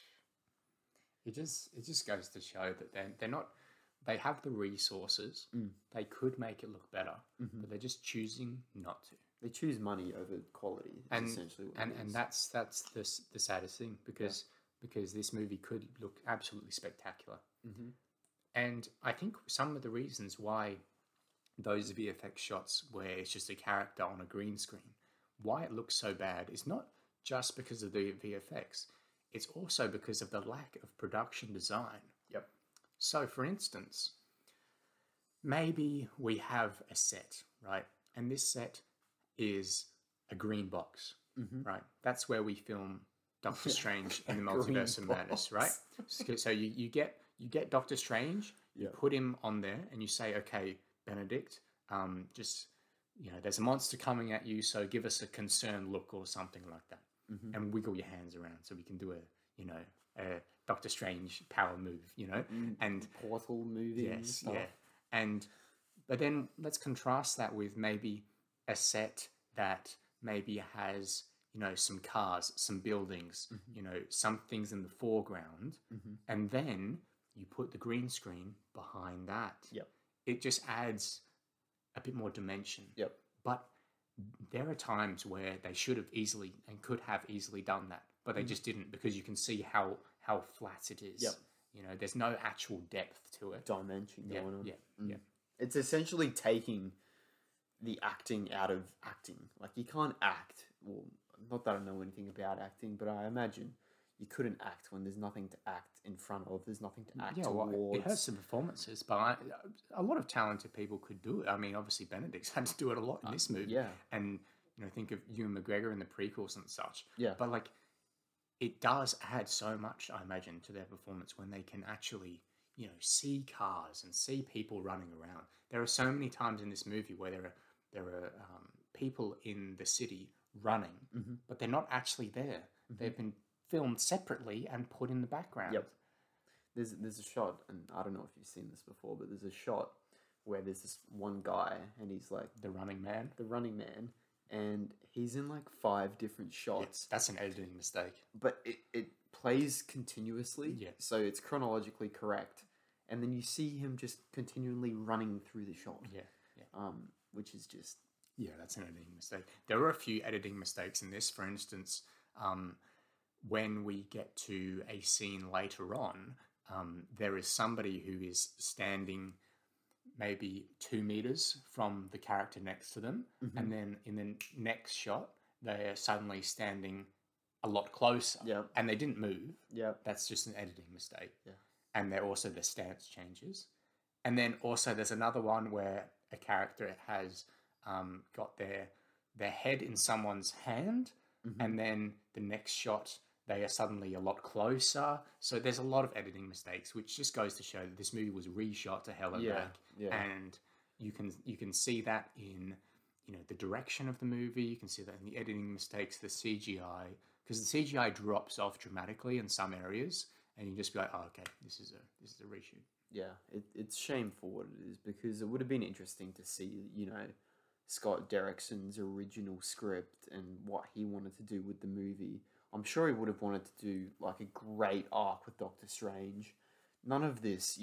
it just goes to show that they're not. They have the resources. They could make it look better, but they're just choosing not to. They choose money over quality. And Essentially, what it and is. that's the saddest thing, because this movie could look absolutely spectacular. And I think some of the reasons why those VFX shots where it's just a character on a green screen, why it looks so bad is not just because of the VFX. It's also because of the lack of production design. Yep. So, for instance, maybe we have a set, right? And this set is a green box, right? That's where we film Doctor Strange in the Multiverse of Madness, right? So you get Doctor Strange, you put him on there, and you say, okay, Benedict, just, there's a monster coming at you, so give us a concerned look or something like that, and wiggle your hands around so we can do a Doctor Strange power move, and portal moving. yes, stuff. yeah, but then let's contrast that with maybe a set that maybe has some cars, some buildings, some things in the foreground, and then you put the green screen behind that. Yep. It just adds a bit more dimension. Yep. But there are times where they should have easily and could have easily done that, but they just didn't, because you can see how flat it is. Yep. There's no actual depth to it. Dimension going on. Yeah. It's essentially taking the acting out of acting. Like, you can't act. Well, not that I know anything about acting, but I imagine you couldn't act when there's nothing to act in front of. There's nothing to act towards. Well, it has some performances, but a lot of talented people could do it. I mean, obviously Benedict's had to do it a lot in this movie. Yeah. And think of Ewan McGregor in the prequels and such. Yeah. But like, it does add so much, I imagine, to their performance when they can actually, see cars and see people running around. There are so many times in this movie where there are people in the city running, but they're not actually there. They've been filmed separately and put in the background. Yep. There's a shot, and I don't know if you've seen this before, but there's a shot where there's this one guy, and he's like The Running Man. And he's in like 5 different shots. That's an editing mistake. But it plays continuously. Yeah. So it's chronologically correct. And then you see him just continually running through the shot. Yeah. Which is just... Yeah, that's an editing mistake. There were a few editing mistakes in this. For instance, when we get to a scene later on, there is somebody who is standing maybe 2 meters from the character next to them, and then in the next shot, they're suddenly standing a lot closer, and they didn't move. Yeah. That's just an editing mistake. Yeah. And they're also the stance changes. And then also there's another one where a character has got their head in someone's hand, and then the next shot they are suddenly a lot closer. So there's a lot of editing mistakes, which just goes to show that this movie was reshot to hell and back. Yeah. And you can see that in the direction of the movie. You can see that in the editing mistakes, the CGI, because the CGI drops off dramatically in some areas, and you can just be like, oh, okay, this is a reshoot. Yeah, it's shameful what it is, because it would have been interesting to see, Scott Derrickson's original script and what he wanted to do with the movie. I'm sure he would have wanted to do like a great arc with Doctor Strange. None of this,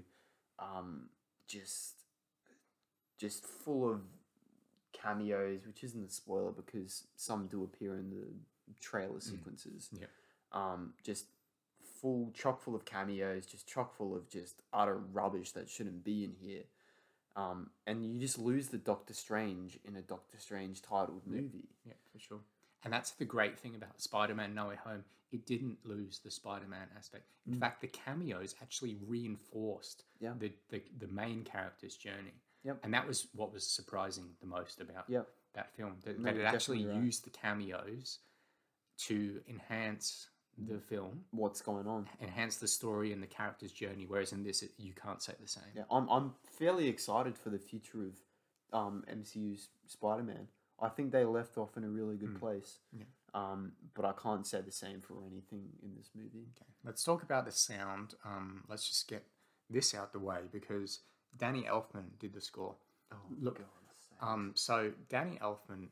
just full of cameos, which isn't a spoiler because some do appear in the trailer sequences. Yeah. Just chock full of cameos, just chock full of just utter rubbish that shouldn't be in here. And you just lose the Doctor Strange in a Doctor Strange titled movie. Yeah, for sure. And that's the great thing about Spider-Man No Way Home. It didn't lose the Spider-Man aspect. In fact, the cameos actually reinforced the main character's journey. Yep. And that was what was surprising the most about that film. That No, it actually definitely right. used the cameos to enhance the film, What's going on? enhance the story and the character's journey, whereas in this, you can't say the same. Yeah, I'm fairly excited for the future of MCU's Spider-Man. I think they left off in a really good place. Yeah. But I can't say the same for anything in this movie. Okay, let's talk about the sound. Let's just get this out the way because Danny Elfman did the score. Oh, Look, so Danny Elfman,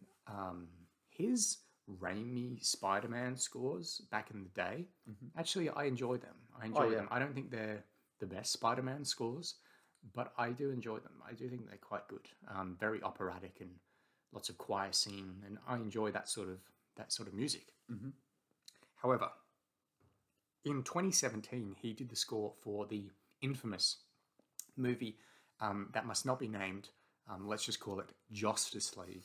his Raimi Spider-Man scores back in the day, actually I enjoy them. I enjoy them. I don't think they're the best Spider-Man scores, but I do enjoy them. I do think they're quite good. Very operatic and lots of choir singing, and I enjoy that sort of music. However, in 2017, he did the score for the infamous movie that must not be named. Let's just call it Justice League,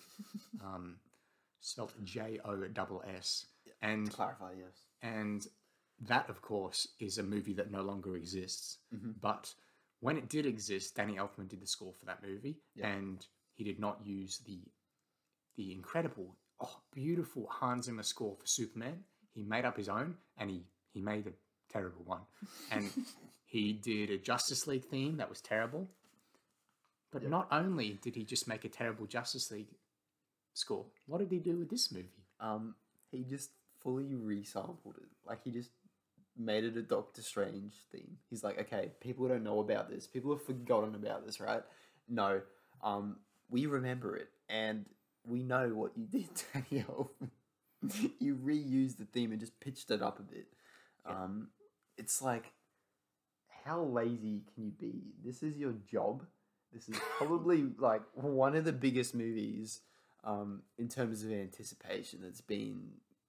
spelled Joss. And To clarify, yes. and that, of course, is a movie that no longer exists. But when it did exist, Danny Elfman did the score for that movie, and he did not use the incredible, beautiful Hans Zimmer score for Superman. He made up his own, and he made a terrible one. And he did a Justice League theme that was terrible. But not only did he just make a terrible Justice League score, what did he do with this movie? He just fully resampled it. Like, he just made it a Doctor Strange theme. He's like, okay, people don't know about this. People have forgotten about this, right? No, we remember it, and we know what you did, Danny Elfman. You reused the theme and just pitched it up a bit. It's like, how lazy can you be? This is your job. This is probably like one of the biggest movies in terms of anticipation that's been,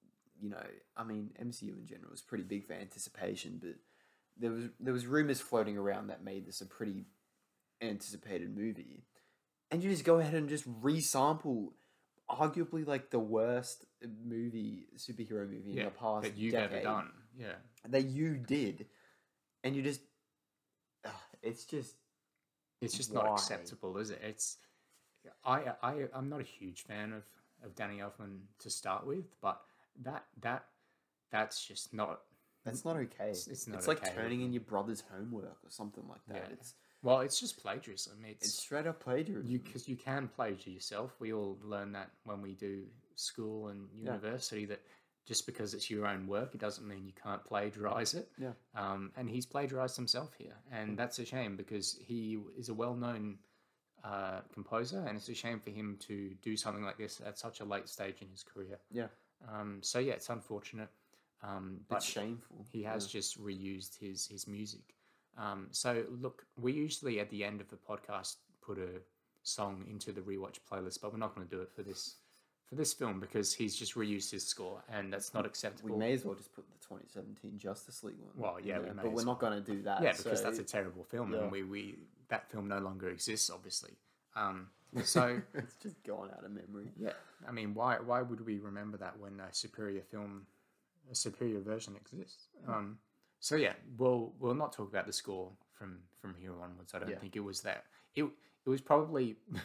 MCU in general is pretty big for anticipation, but there was rumors floating around that made this a pretty anticipated movie. And you just go ahead and just resample arguably like the worst superhero movie in the past that you've decade ever done. Yeah. that you did, and you just it's just not why? acceptable, is it? I'm not a huge fan of Danny Elfman to start with, but that's just not. That's not okay. It's not It's like okay. turning in your brother's homework or something like that. Yeah. It's just plagiarism. It's straight up plagiarism. Because you can plagiarize yourself. We all learn that when we do school and university, that just because it's your own work, it doesn't mean you can't plagiarize it. Yeah. And he's plagiarized himself here. And that's a shame because he is a well-known composer, and it's a shame for him to do something like this at such a late stage in his career. Yeah. It's unfortunate. But It's shameful. he has just reused his music. So look, we usually at the end of the podcast put a song into the rewatch playlist, but we're not going to do it for this film because he's just reused his score, and that's not acceptable. We may as well just put the 2017 Justice League one. Well, yeah, we may but as we're not going to do that. Yeah, because that's a terrible film, and we that film no longer exists, obviously. So it's just gone out of memory. yeah, I mean, why would we remember that when a superior version exists? So yeah, we'll not talk about the score from here onwards. I don't think it was that. It was probably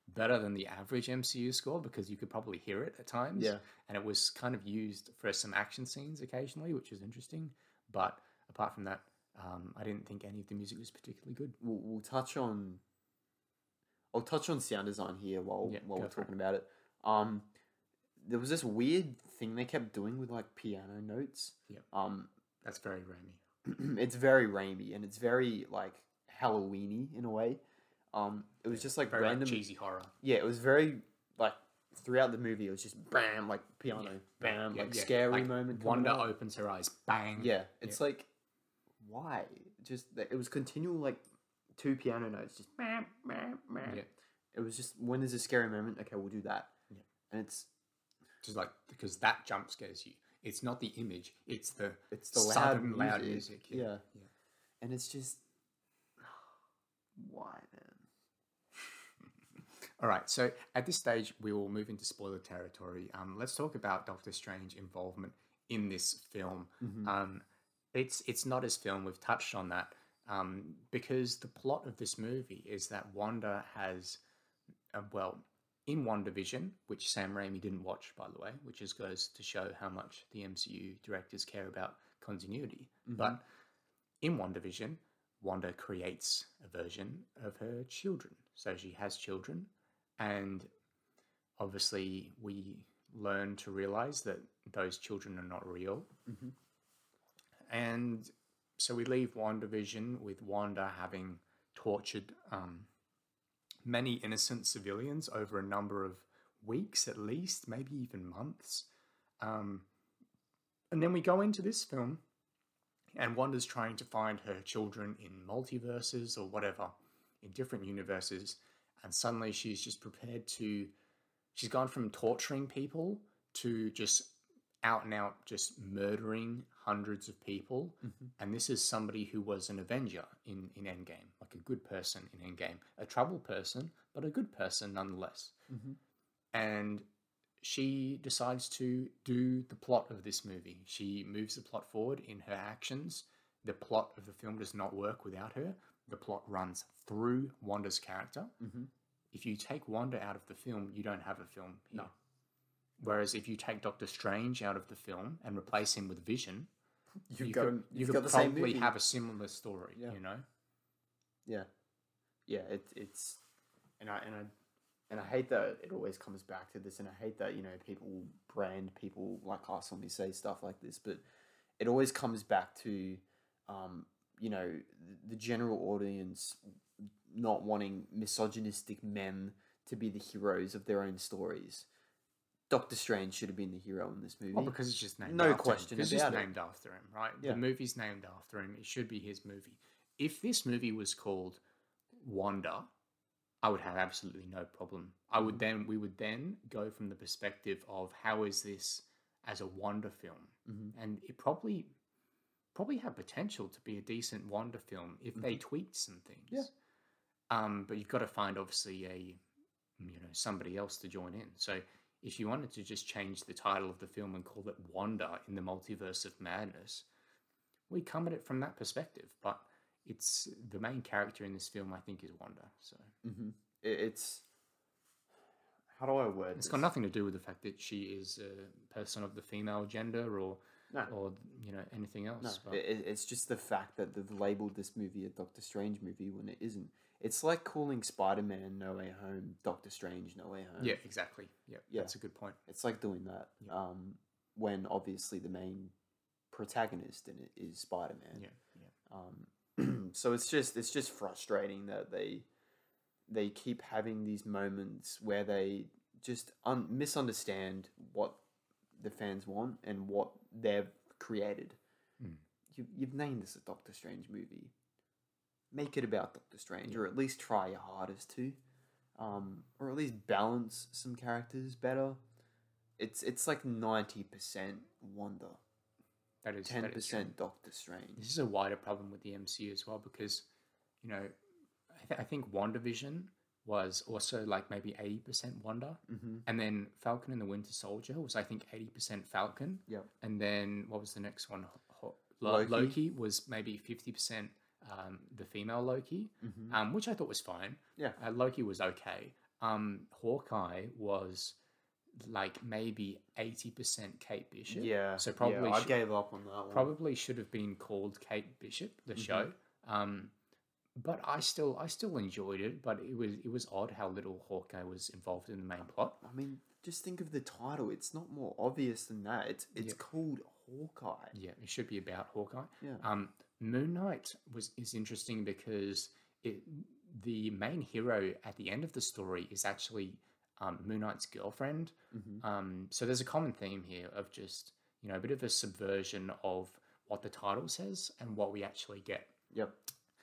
better than the average MCU score because you could probably hear it at times. Yeah. And it was kind of used for some action scenes occasionally, which was interesting. But apart from that, I didn't think any of the music was particularly good. We'll touch on. I'll touch on sound design here while we're talking about it. There was this weird thing they kept doing with like piano notes. Yeah. That's very Raimi. It's very Raimi and it's very like Halloweeny in a way. It was just like Very random cheesy horror. Yeah, it was very like throughout the movie. It was just bam, like piano, bam, like scary like moment. Wanda opens her eyes, bang. Yeah, it's like why? Just it was continual like two piano notes, just bam, bam, bam. Yeah. It was just when there's a scary moment, okay, we'll do that. Yeah. And it's just like because that jump scares you. It's not the image; it's the loud loud music. Yeah. And it's just why then? All right, so at this stage, we will move into spoiler territory. Let's talk about Doctor Strange involvement in this film. It's not his film. We've touched on that because the plot of this movie is that Wanda has, in WandaVision, which Sam Raimi didn't watch, by the way, which just goes to show how much the MCU directors care about continuity. But in WandaVision, Wanda creates a version of her children. So she has children. And obviously, we learn to realize that those children are not real. And so we leave WandaVision with Wanda having tortured many innocent civilians over a number of weeks at least, maybe even months. And then we go into this film, and Wanda's trying to find her children in multiverses or whatever, in different universes. And suddenly she's just prepared to, she's gone from torturing people to just out and out just murdering hundreds of people. And this is somebody who was an Avenger in Endgame, like a good person in Endgame, a troubled person, but a good person nonetheless. And she decides to do the plot of this movie. She moves the plot forward in her actions. The plot of the film does not work without her. The plot runs through Wanda's character. If you take Wanda out of the film, you don't have a film here. No. Whereas if you take Doctor Strange out of the film and replace him with Vision, you could probably have a similar story, you know? Yeah, it's and I hate that it always comes back to this, and I hate that, you know, people brand people like us when we say stuff like this, but it always comes back to you know, the general audience not wanting misogynistic men to be the heroes of their own stories. Doctor Strange should have been the hero in this movie. Well, because it's just named no after question him. It's about just it. named after him, right? Yeah. The movie's named after him. It should be his movie. If this movie was called Wanda, I would have absolutely no problem. We would then go from the perspective of how is this as a Wanda film, and it probably have potential to be a decent Wanda film if they tweaked some things. Yeah. But you've got to find obviously somebody else to join in. So if you wanted to just change the title of the film and call it Wanda in the Multiverse of Madness, we come at it from that perspective. But it's the main character in this film, I think, is Wanda. So it's how do I word it's this? got nothing to do with the fact that she is a person of the female gender or anything else. No, it's just the fact that they've labeled this movie a Doctor Strange movie when it isn't. It's like calling Spider-Man No Way Home Doctor Strange No Way Home. Yeah, exactly. Yeah, that's a good point. It's like doing that when obviously the main protagonist in it is Spider-Man. So it's just frustrating that they keep having these moments where they just misunderstand what the fans want and what they've created. You've named this a Doctor Strange movie. Make it about Doctor Strange, or at least try your hardest to, or at least balance some characters better. It's like 90% Wanda. That is 10% Doctor Strange. This is a wider problem with the MCU as well because, I think WandaVision was also like maybe 80% Wanda, and then Falcon and the Winter Soldier was I think 80% Falcon. Yep. And then what was the next one? Loki was maybe 50% the female Loki, which I thought was fine. Yeah. Loki was okay. Hawkeye was like maybe 80% Kate Bishop. Yeah. So probably I gave up on that one. probably should have been called Kate Bishop, the show. But I still enjoyed it. But it was odd how little Hawkeye was involved in the main plot. I mean, just think of the title. It's not more obvious than that. It's called Hawkeye. Yeah, it should be about Hawkeye. Yeah. Moon Knight is interesting because the main hero at the end of the story is actually Moon Knight's girlfriend. So there's a common theme here of just a bit of a subversion of what the title says and what we actually get. Yep.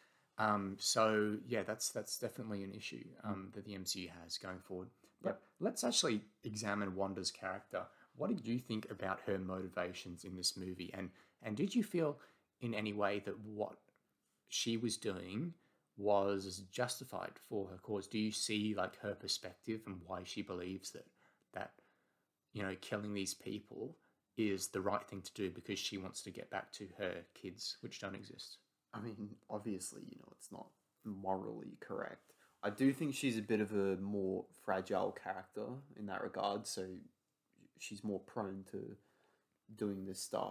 So yeah, that's definitely an issue that the MCU has going forward. But let's actually examine Wanda's character. What did you think about her motivations in this movie? And did you feel in any way that what she was doing was justified for her cause? Do you see like her perspective and why she believes that killing these people is the right thing to do because she wants to get back to her kids, which don't exist? I mean, obviously, it's not morally correct. I do think she's a bit of a more fragile character in that regard, so she's more prone to doing this stuff.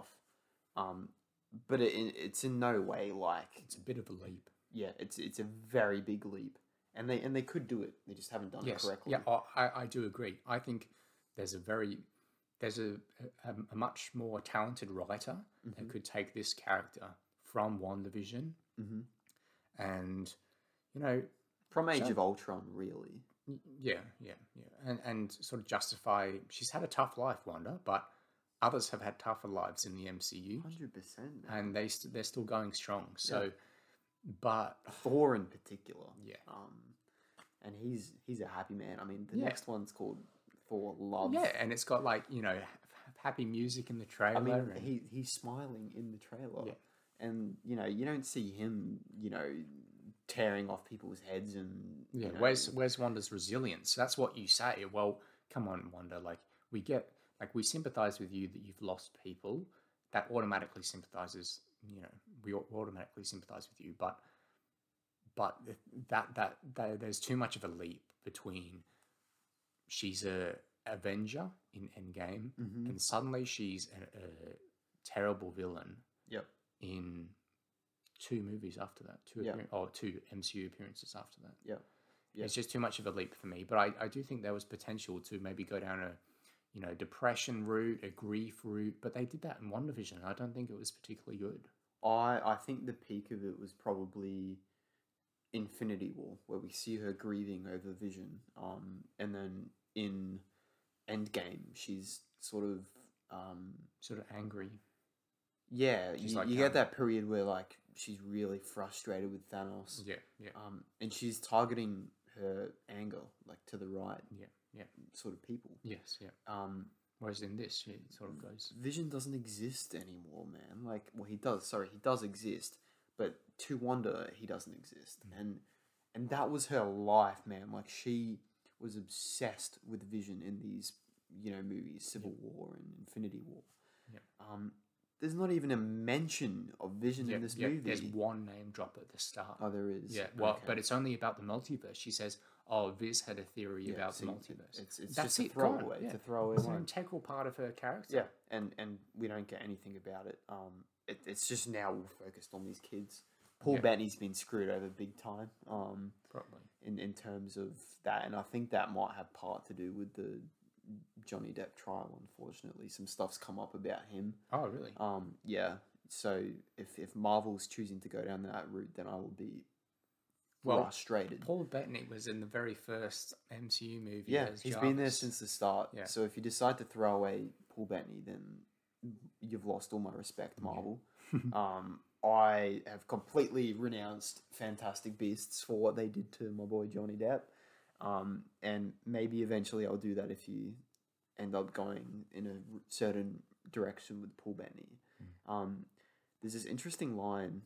But it's in no way like It's a bit of a leap. yeah, it's a very big leap, and they could do it. They just haven't done it correctly. Yeah, I do agree. I think there's a much more talented writer that could take this character from WandaVision and From Age of Ultron, really. yeah, and sort of justify. She's had a tough life, Wanda, but others have had tougher lives in the MCU, 100%. and they're still going strong. So, but Thor in particular. Yeah. And he's a happy man. I mean, the next one's called Thor Love. yeah, and it's got like happy music in the trailer. I mean, and, he's smiling in the trailer. Yeah. And, you don't see him, tearing off people's heads and... yeah, where's Wanda's resilience? That's what you say. Well, come on, Wanda. Like, we sympathize with you that you've lost people. That automatically sympathizes, we automatically sympathize with you. But that there's too much of a leap between she's a Avenger in Endgame and suddenly she's a terrible villain. Yep. In 2 movies after that, two MCU appearances after that. Yeah. It's just too much of a leap for me. But I do think there was potential to maybe go down a depression route, a grief route. But they did that in WandaVision. I don't think it was particularly good. I think the peak of it was probably Infinity War, where we see her grieving over Vision. And then in Endgame, she's sort of angry. Yeah, She's you get that period where like she's really frustrated with Thanos. Yeah. And she's targeting her anger like to the right. Yeah. Sort of people. Yes. Yeah. Whereas in this, it sort of goes. Vision doesn't exist anymore, man. Like, well, he does. Sorry, he does exist, but to Wanda, he doesn't exist. And that was her life, man. Like, she was obsessed with Vision in these, movies, Civil War and Infinity War. Yeah. There's not even a mention of Vision in this movie. There's one name drop at the start. Oh, there is. Yeah, well, Okay. but it's only about the multiverse. She says, "Oh, Viz had a theory about the multiverse." It's That's just a it. throwaway. Gone. It's a throwaway It's an line. integral part of her character. Yeah, and we don't get anything about it. It's just now all focused on these kids. Paul Bettany's been screwed over big time. Probably. In terms of that, and I think that might have part to do with the Johnny Depp trial. Unfortunately, some stuff's come up about him. Oh, really? Yeah. So if Marvel's choosing to go down that route, then I will be Well, frustrated. Paul Bettany was in the very first MCU movie. Yeah, as he's been there Jarvis. since the start. Yeah. So if you decide to throw away Paul Bettany, then you've lost all my respect, Marvel. I have completely renounced Fantastic Beasts for what they did to my boy Johnny Depp. And maybe eventually I'll do that if you end up going in a certain direction with Paul Bettany. There's this interesting line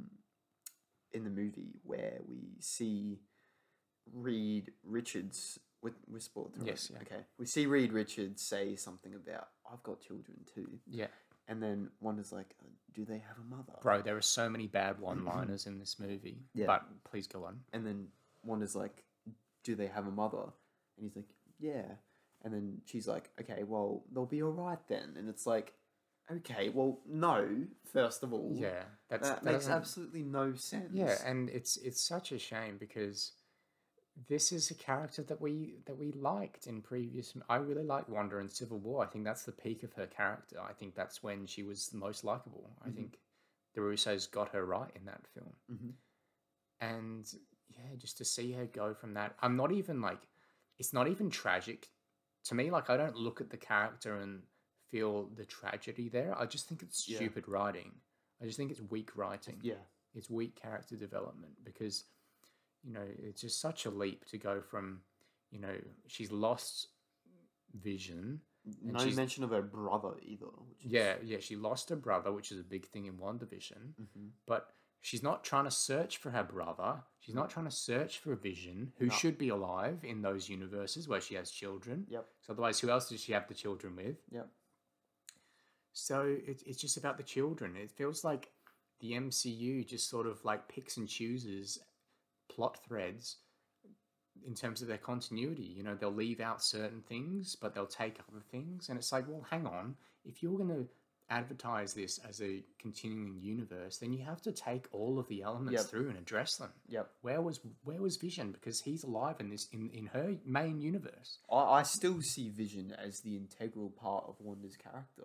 in the movie where we see Reed Richards. We're spoiled, right? Yes, yeah. Okay. We see Reed Richards say something about, I've got children too. Yeah. And then Wanda's like, do they have a mother? Bro, there are so many bad one-liners in this movie. Yeah. But please go on. And then Wanda's like, do they have a mother? And he's like, yeah. And then she's like, okay, well, they'll be all right then. And it's like, okay, well, no, first of all. Yeah, That that makes doesn't- absolutely no sense. Yeah, and it's such a shame because this is a character that we liked in previous. I really like Wanda in Civil War. I think that's the peak of her character. I think that's when she was the most likable. I think the Russos got her right in that film. Mhm. And yeah, just to see her go from that, I'm not even like, it's not even tragic to me. Like, I don't look at the character and feel the tragedy there. I just think it's Yeah. stupid writing. I just think it's weak writing. Yeah. It's weak character development because, you know, it's just such a leap to go from, you know, she's lost Vision. And No she's- mention of her brother either. Which is, Yeah, she lost her brother, which is a big thing in WandaVision. Mhm. But she's not trying to search for her brother. She's not trying to search for Vision, who No. should be alive in those universes where she has children. Yep. So otherwise, who else does she have the children with? Yep. So it's just about the children. It feels like the MCU just sort of like picks and chooses plot threads in terms of their continuity. You know, they'll leave out certain things, but they'll take other things. And it's like, well, hang on. If you're going to advertise this as a continuing universe, then you have to take all of the elements Yep. through and address them. Yep. Where was Vision? Because he's alive in this in her main universe. I still see Vision as the integral part of Wanda's character.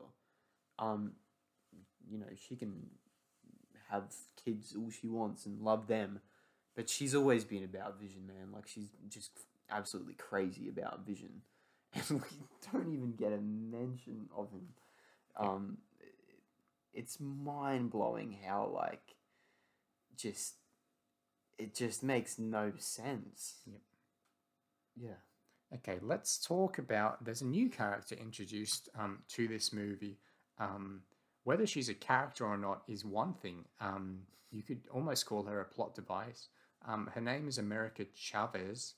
You know, she can have kids all she wants and love them, but she's always been about Vision, man. Like, she's just absolutely crazy about Vision, and we don't even get a mention of him. It's mind blowing how like it just makes no sense. Yep. Yeah. Okay, let's talk about. There's a new character introduced to this movie. Whether she's a character or not is one thing. You could almost call her a plot device. Her name is America Chavez.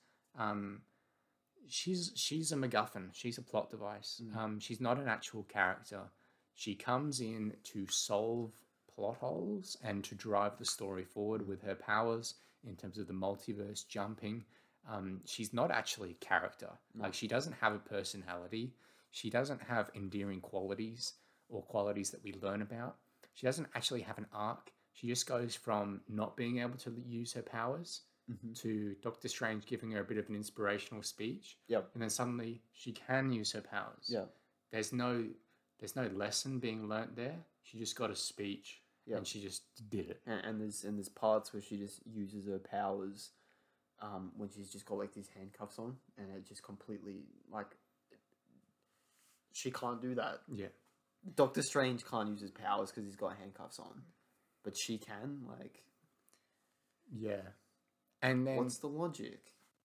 She's a MacGuffin. She's a plot device. She's not an actual character. She comes in to solve plot holes and to drive the story forward with her powers in terms of the multiverse jumping. She's not actually a character. Like, she doesn't have a personality. She doesn't have endearing qualities or qualities that we learn about. She doesn't actually have an arc. She just goes from not being able to use her powers to Doctor Strange giving her a bit of an inspirational speech. Yep. And then suddenly she can use her powers. Yeah. There's no lesson being learnt there. She just got a speech Yep. and she just did it. And there's parts where she just uses her powers when she's just got like these handcuffs on, and it just completely like she can't do that. Yeah. Doctor Strange can't use his powers because he's got handcuffs on, but she can. Like, Yeah. And then what's the logic?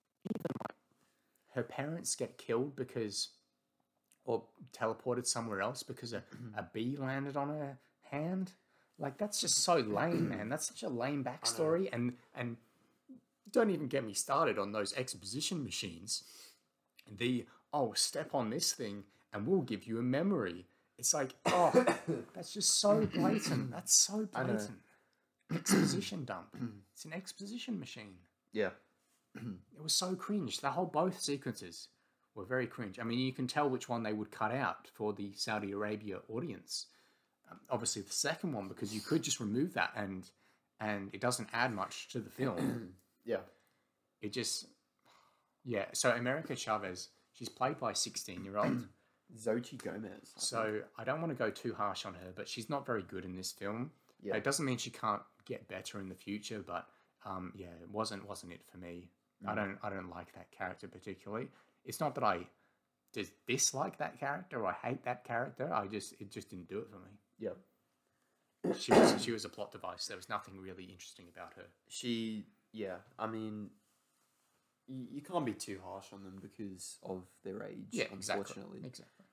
her parents get killed or teleported somewhere else because a bee landed on her hand. Like, that's just so lame, man. That's such a lame backstory. And don't even get me started on those exposition machines. Step on this thing and we'll give you a memory. It's like, that's just so blatant. That's so I know. blatant. Exposition dump. It's an exposition machine. Yeah. It was so cringe. Both sequences were very cringe. I mean, you can tell which one they would cut out for the Saudi Arabia audience. Obviously, the second one, because you could just remove that and it doesn't add much to the film. Yeah. It just, yeah. So America Chavez, she's played by a 16-year-old. Zoe Gomez. I think. So I don't want to go too harsh on her, but she's not very good in this film. Yeah. It doesn't mean she can't get better in the future, but yeah, it wasn't it for me. I don't like that character particularly. It's not that I dislike that character or I hate that character. It just didn't do it for me. Yeah. She was a plot device. There was nothing really interesting about her. I mean, you can't be too harsh on them because of their age, Yeah, exactly. unfortunately. Exactly.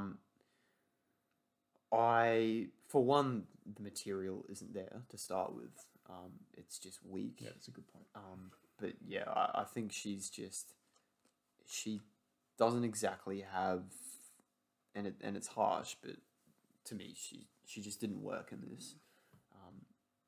For one, the material isn't there to start with. It's just weak. Yeah, that's a good point. But yeah, I think she doesn't exactly have, and it's harsh, but to me, she just didn't work in this.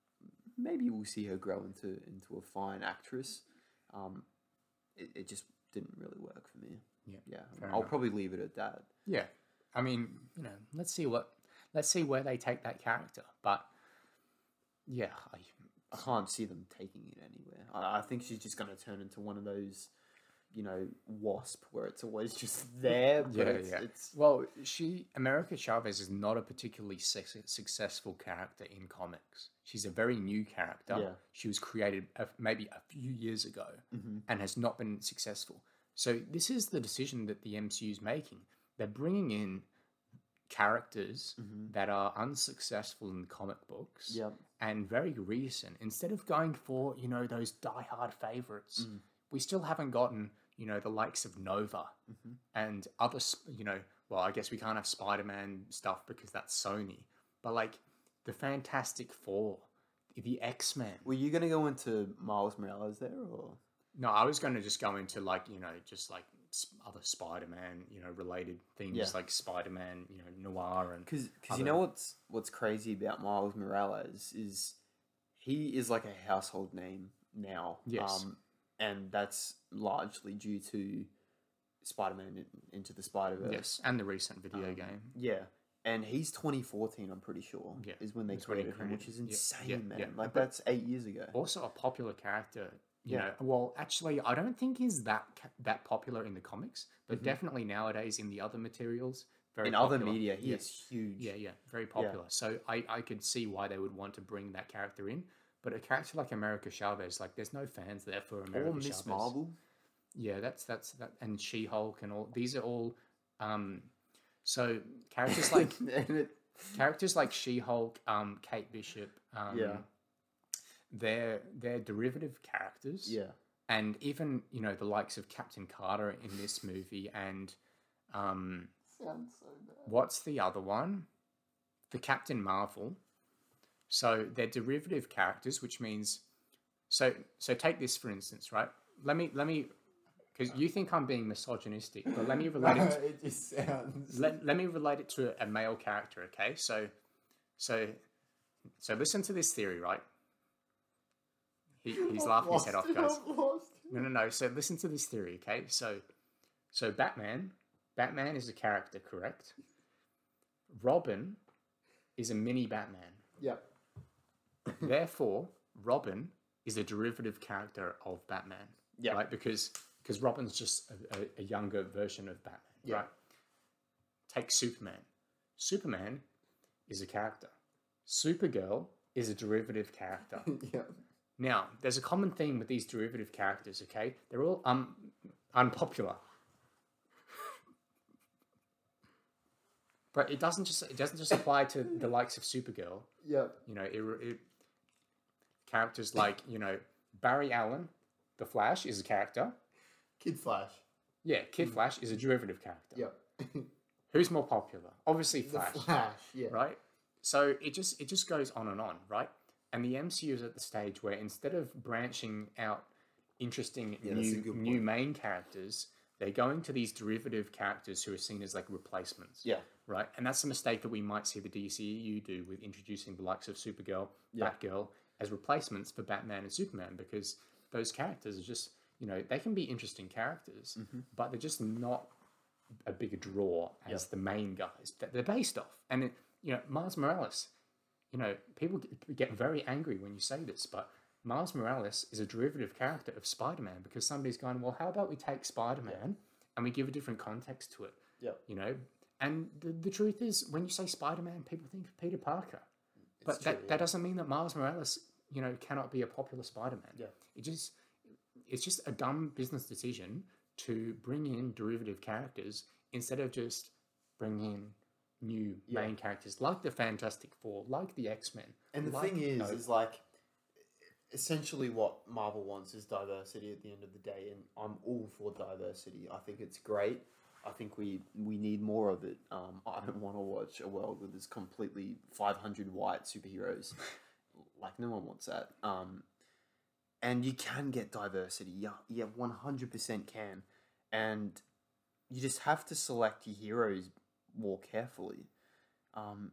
Maybe we'll see her grow into a fine actress. It just didn't really work for me. Yeah, Yeah, fair I'll enough. probably leave it at that. Yeah, I mean, let's see where they take that character. But yeah, I can't see them taking it anywhere. I think she's just going to turn into one of those, Wasp, where it's always just there. But it's Well, America Chavez is not a particularly successful character in comics. She's a very new character. Yeah. She was created maybe a few years ago and has not been successful. So this is the decision that the MCU is making. They're bringing in characters that are unsuccessful in comic books Yep. and very recent. Instead of going for, those diehard favorites, we still haven't gotten, the likes of Nova and other, well, I guess we can't have Spider-Man stuff because that's Sony, but like the Fantastic Four, the X-Men. Were you going to go into Miles Morales there, or? No, I was going to just go into just like other Spider-Man, related things Yeah. like Spider-Man, noir and Because other- you know what's crazy about Miles Morales is he is like a household name now. Yes. And that's largely due to Spider-Man Into the Spider-Verse. yes, and the recent video game. Yeah. And he's 2014, I'm pretty sure, Yeah, is when they that's when he created him, which created is it. insane, Yeah, man. yeah. Like, But- that's 8 years ago. Also a popular character. You Yeah. know, well, actually, I don't think he's that popular in the comics, but definitely nowadays in the other materials, very In popular. other media, he Yeah. is huge. Yeah, very popular. So I could see why they would want to bring that character in. But a character like America Chavez, like there's no fans there for America Or Miss Chavez. Marvel. Yeah, that's that, and She-Hulk and all these are all. So characters like And it- characters like She-Hulk, Kate Bishop. Yeah. They're derivative characters. yeah. And even the likes of Captain Carter in this movie, and Sounds so bad. what's the other one? The Captain Marvel. So they're derivative characters, which means so take this for instance, right? Let me because you think I'm being misogynistic, but let me relate it. It just sounds. Let me relate it to a male character, okay? So listen to this theory, right? He's laughing his head off, guys. No. So listen to this theory, okay? So Batman is a character, correct? Robin is a mini Batman. Yep. Therefore, Robin is a derivative character of Batman. Yeah. Right? Because Robin's just a younger version of Batman. Yeah. Right? Take Superman. Superman is a character. Supergirl is a derivative character. Yeah. Now, there's a common theme with these derivative characters, okay? They're all unpopular. But it doesn't just apply to the likes of Supergirl. Yep. Characters like, Barry Allen, the Flash, is a character. Kid Flash. Yeah, Kid Flash is a derivative character. Yep. Who's more popular? Obviously The Flash, Flash. Yeah. right? So it just goes on, right? And the MCU is at the stage where instead of branching out interesting that's a good new main characters, they're going to these derivative characters who are seen as like replacements. Yeah. Right? And that's the mistake that we might see the DCEU do with introducing the likes of Supergirl, Batgirl as replacements for Batman and Superman, because those characters are just, they can be interesting characters, but they're just not a bigger draw as the main guys that they're based off. And, Miles Morales, people get very angry when you say this, but Miles Morales is a derivative character of Spider-Man because somebody's going, well, how about we take Spider-Man and we give a different context to it? Yep. And the truth is, when you say Spider-Man, people think of Peter Parker. But true, that doesn't mean that Miles Morales, cannot be a popular Spider-Man. Yeah. It's just a dumb business decision to bring in derivative characters instead of just bringing in new main characters like the Fantastic Four, like the X-Men. And the like, thing is like, essentially what Marvel wants is diversity at the end of the day, and I'm all for diversity. I think it's great. I think we need more of it. I don't want to watch a world where there's completely 500 white superheroes. Like, no one wants that. And you can get diversity. Yeah, 100% can. And you just have to select your heroes more carefully.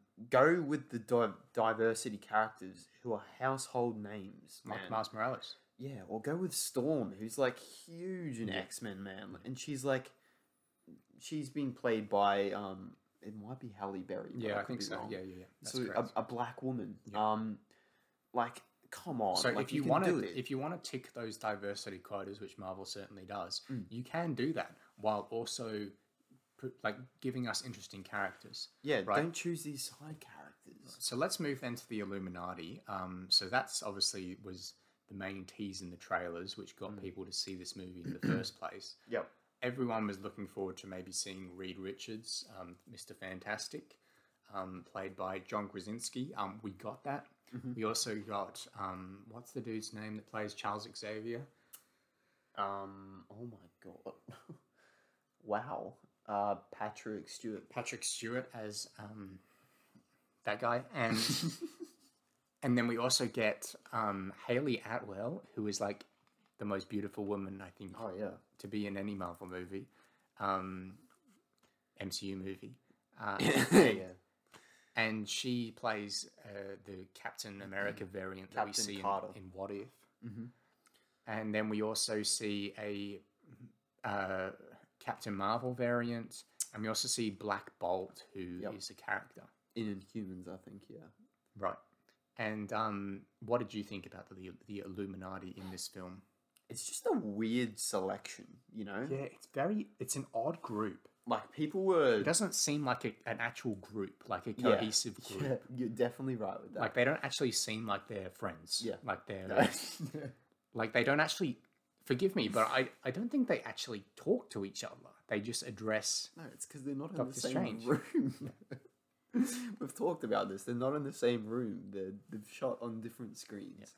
Go with the diversity characters who are household names. like man. Miles Morales. Yeah, or go with Storm, who's like huge in Yeah. X-Men, man. And she's been played by it might be Halle Berry. But Yeah, I could think be so. wrong. Yeah, yeah, yeah. That's So correct. a black woman. Yeah. Like come on. So like, if you can want do to, it. if you want to tick those diversity quotas, which Marvel certainly does, Mm. you can do that while also like giving us interesting characters. Yeah, right. don't choose these side characters. So let's move then to the Illuminati. So that's obviously was the main tease in the trailers, which got people to see this movie in the first place. Yep. Everyone was looking forward to maybe seeing Reed Richards, Mr. Fantastic, played by John Krasinski. We got that. We also got what's the dude's name that plays Charles Xavier? Oh my god. Wow. Patrick Stewart. Patrick Stewart as that guy, and and then we also get Hayley Atwell, who is like the most beautiful woman I think Oh yeah. to be in any Marvel movie, MCU movie. Yeah. And she plays the Captain America variant that we Captain see Carter. in What If. And then we also see a Captain Marvel variant, and we also see Black Bolt, who is a character. In Inhumans, I think, yeah. Right. And what did you think about the Illuminati in this film? It's just a weird selection, you know? Yeah, it's an odd group. Like, people were... It doesn't seem like an actual group, like a cohesive group. Yeah, you're definitely right with that. Like, they don't actually seem like they're friends. Yeah. Like, they're... No. Like, they don't actually... Forgive me, but I don't think they actually talk to each other. They just address... No, it's because they're not in Doctor the same Strange. room. We've talked about this. They're not in the same room. They've shot on different screens.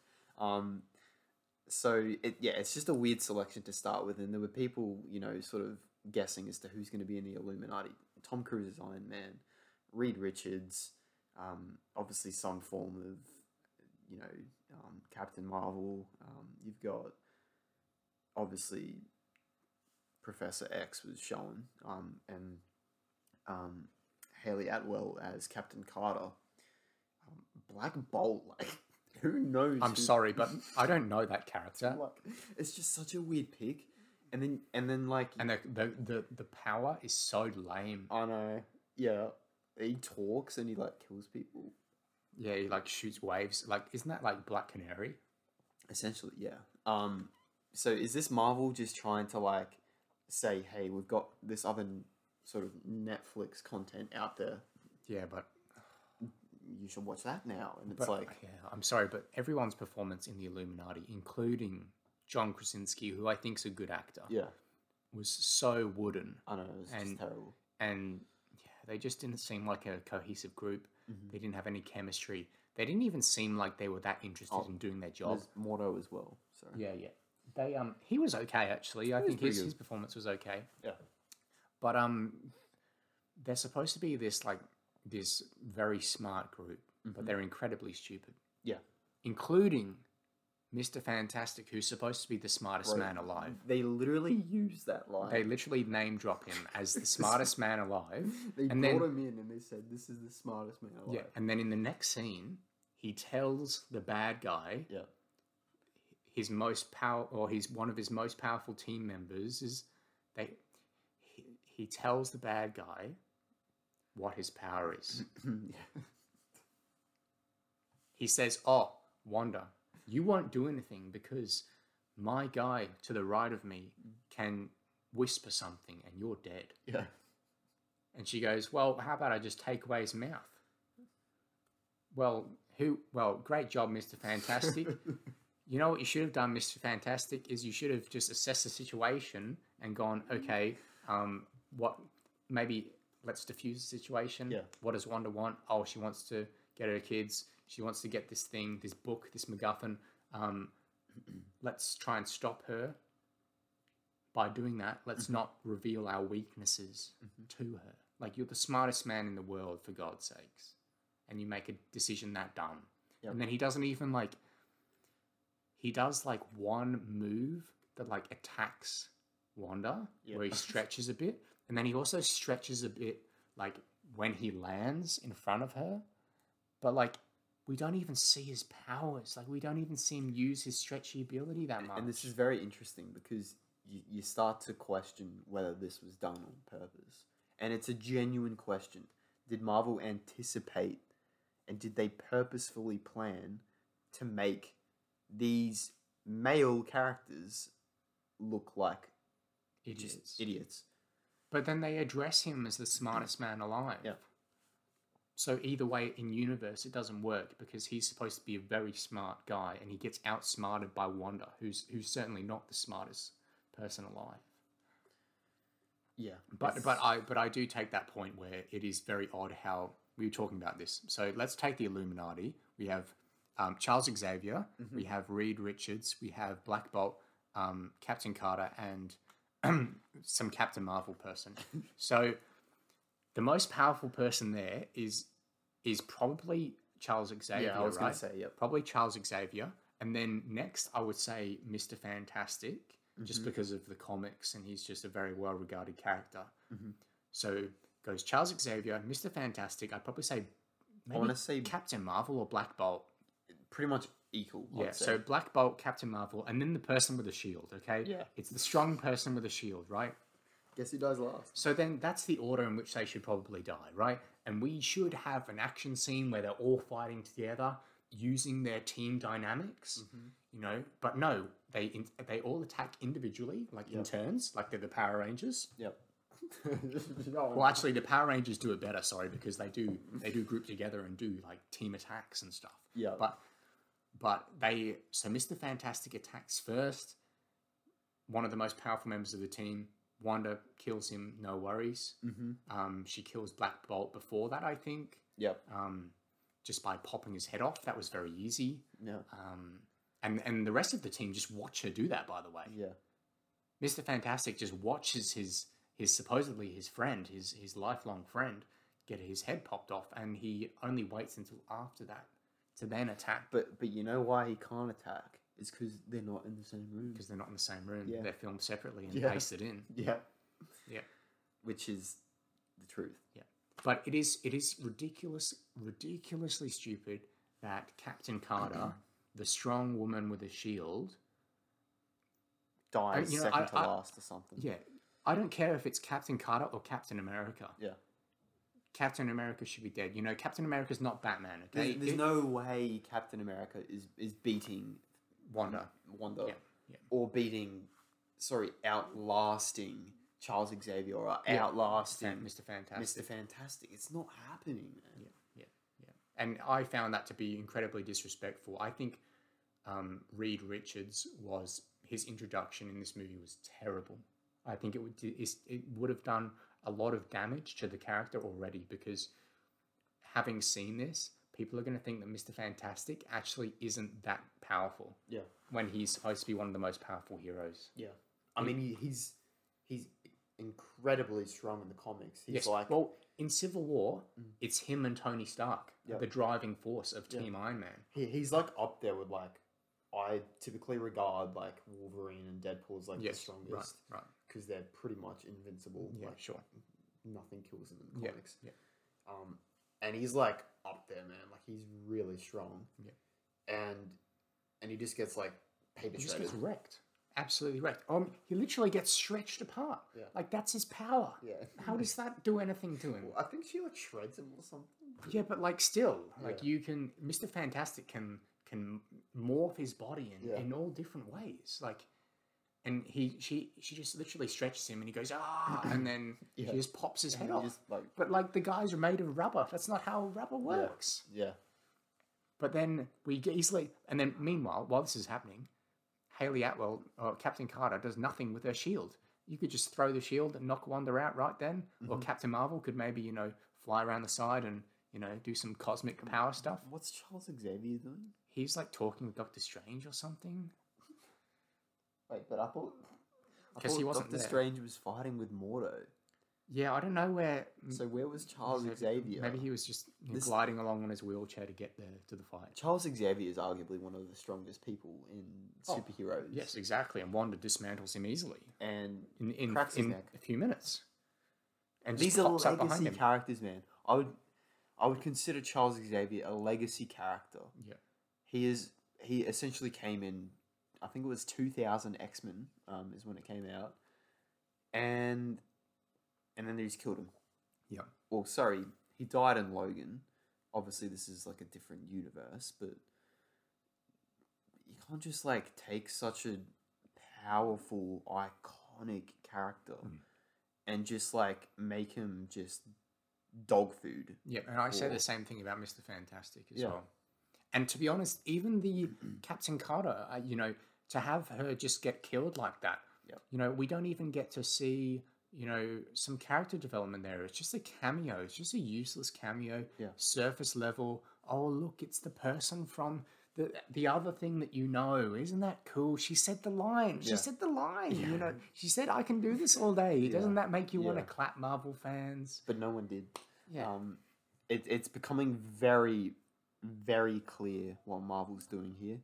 So, it's just a weird selection to start with. And there were people, you know, sort of guessing as to who's going to be in the Illuminati. Tom Cruise is Iron Man. Reed Richards, obviously some form of, you know, Captain Marvel. You've got, obviously, Professor X was shown. And Hayley Atwell as Captain Carter. Black Bolt, like, who knows? I'm sorry, but I don't know that character. Like, it's just such a weird pick. And then like, And the power is so lame. I know, yeah, he talks and he like kills people. Yeah, he like shoots waves. Like, isn't that like Black Canary? Essentially, yeah. So is this Marvel just trying to like say, hey, we've got this other sort of Netflix content out there, Yeah, but you should watch that now? And it's like, yeah, I'm sorry, but everyone's performance in the Illuminati, including John Krasinski, who I think's a good actor, yeah, was so wooden. I know, it was just terrible. And yeah, they just didn't seem like a cohesive group. They didn't have any chemistry. They didn't even seem like they were that interested in doing their job. There's Mordo as well. So Yeah, yeah. They he was okay actually. I think pretty good. his performance was okay. yeah, But they're supposed to be this very smart group, but they're incredibly stupid. yeah. Including Mr. Fantastic, who's supposed to be the smartest man alive. They literally use that line. They literally name drop him as the smartest man alive. They and brought then him in and they said, "This is the smartest man alive." yeah, and then in the next scene, he tells the bad guy Yeah. his one of his most powerful team members is he tells the bad guy what his power is. Yeah. He says, "Oh, Wanda, you won't do anything because my guy to the right of me can whisper something and you're dead." Yeah. And she goes, "Well, how about I just take away his mouth?" Well, great job, Mr. Fantastic. You know what you should have done, Mr. Fantastic, is you should have just assessed the situation and gone, okay, maybe let's diffuse the situation. Yeah. What does Wanda want? Oh, she wants to get her kids. She wants to get this thing, this book, this MacGuffin. Let's try and stop her. By doing that, let's not reveal our weaknesses to her. Like, you're the smartest man in the world, for God's sakes. And you make a decision that dumb. Yep. And then he doesn't even, he does, one move that, attacks Wanda, Yep. where he stretches a bit. And then he also stretches a bit, when he lands in front of her. But, we don't even see his powers. Like, we don't even see him use his stretchy ability that much. And this is very interesting because you start to question whether this was done on purpose. And it's a genuine question. Did Marvel anticipate and did they purposefully plan to make these male characters look like idiots. idiots? But then they address him as the smartest man alive. Yeah. So either way, in universe, it doesn't work because he's supposed to be a very smart guy, and he gets outsmarted by Wanda, who's certainly not the smartest person alive. Yeah, But I do take that point where it is very odd how we were talking about this. So let's take the Illuminati. We have Charles Xavier, we have Reed Richards, we have Black Bolt, Captain Carter, and some Captain Marvel person. So the most powerful person there is probably Charles Xavier. Yeah, I was right? going to say, yep. Probably Charles Xavier, and then next I would say Mr. Fantastic, just because of the comics, and he's just a very well-regarded character. So goes Charles Xavier, Mr. Fantastic. I'd probably say maybe I want to say Captain Marvel or Black Bolt. pretty much equal. Yeah, so Black Bolt, Captain Marvel, and then the person with a shield, okay? Yeah. It's the strong person with a shield, right? Guess who dies last? So then that's the order in which they should probably die, right? And we should have an action scene where they're all fighting together using their team dynamics, you know? But no, they all attack individually, like in turns, like they're the Power Rangers. Yep. Well, actually, the Power Rangers do it better, sorry, because they do group together and do like team attacks and stuff. Yeah. But so Mr. Fantastic attacks first. One of the most powerful members of the team, Wanda, kills him, no worries. She kills Black Bolt before that, I think. Yep. Just by popping his head off. That was very easy. Yeah. And the rest of the team just watch her do that, by the way. Yeah. Mr. Fantastic just watches his supposedly his friend, his lifelong friend, get his head popped off, and he only waits until after that to then attack. But you know why he can't attack? It's because they're not in the same room. Because they're not in the same room. Yeah. They're filmed separately and Yeah. pasted in. Yeah. Yeah. Which is the truth. Yeah. But it is ridiculously stupid that Captain Carter, the strong woman with a shield, Dies second to last or something. yeah, I don't care if it's Captain Carter or Captain America. Yeah. Captain America should be dead. You know, Captain America's not Batman, okay? There's no way Captain America is beating Wanda. Wanda. Yeah. Or outlasting Charles Xavier or outlasting Mr. Fantastic. Mr. Fantastic. It's not happening, man. Yeah. And I found that to be incredibly disrespectful. I think Reed Richards his introduction in this movie was terrible. I think it would have done a lot of damage to the character already, because having seen this, people are going to think that Mr. Fantastic actually isn't that powerful. Yeah. When he's supposed to be one of the most powerful heroes. Yeah. I mean, he's incredibly strong in the comics. He's well, in Civil War, it's him and Tony Stark, the driving force of Team Iron Man. He's like up there with like, I typically regard like Wolverine and Deadpool as like the strongest. Right. Because they're pretty much invincible. Yeah, like, sure. Nothing kills them in the comics. Yeah. And he's like up there, man. Like he's really strong. Yeah. And he just gets like paper He just shredded. gets wrecked. Absolutely wrecked. He literally gets stretched apart. Yeah. Like, that's his power. Yeah. How does that do anything to him? Well, I think she like shreds him or something. Yeah, but like still, like Mr. Fantastic can morph his body in all different ways. Like, and she just literally stretches him and he goes, and then she just pops his head off. Just, like, but like the guys are made of rubber. That's not how rubber works. Yeah. But then we get easily, and then meanwhile, while this is happening, Hayley Atwell, or Captain Carter, does nothing with her shield. You could just throw the shield and knock Wanda out right then. Or Captain Marvel could maybe, fly around the side and, do some cosmic power stuff. What's Charles Xavier doing? He's like talking with Doctor Strange or something. Wait, but I thought Because he wasn't Doctor there. Strange was fighting with Mordo. Yeah, I don't know where. So where was Charles Xavier? Maybe he was just gliding along on his wheelchair to get there to the fight. Charles Xavier is arguably one of the strongest people in superheroes. Yes, exactly. And Wanda dismantles him easily And in cracks his neck. a few minutes. And These just are pops up behind legacy him. characters, man. I would I would consider Charles Xavier a legacy character. Yeah. He essentially came in, I think it was 2000 X-Men is when it came out, and then they just killed him. Yeah. Well, sorry, he died in Logan. Obviously, this is like a different universe, but you can't just like take such a powerful, iconic character and just like make him just dog food. Yeah, and I say Or- the same thing about Mr. Fantastic as Yeah. well. And to be honest, even the Captain Carter, you know, to have her just get killed like that, Yep. you know, we don't even get to see, you know, some character development there. It's just a cameo. It's just a useless cameo, Yeah. surface level. Oh, look, it's the person from the other thing that you know. Isn't that cool? She said the line. She Yeah. said the line. You know, she said, "I can do this all day." Doesn't that make you want to Yeah. clap, Marvel fans? But no one did. Yeah. It's becoming very, very clear what Marvel's doing here.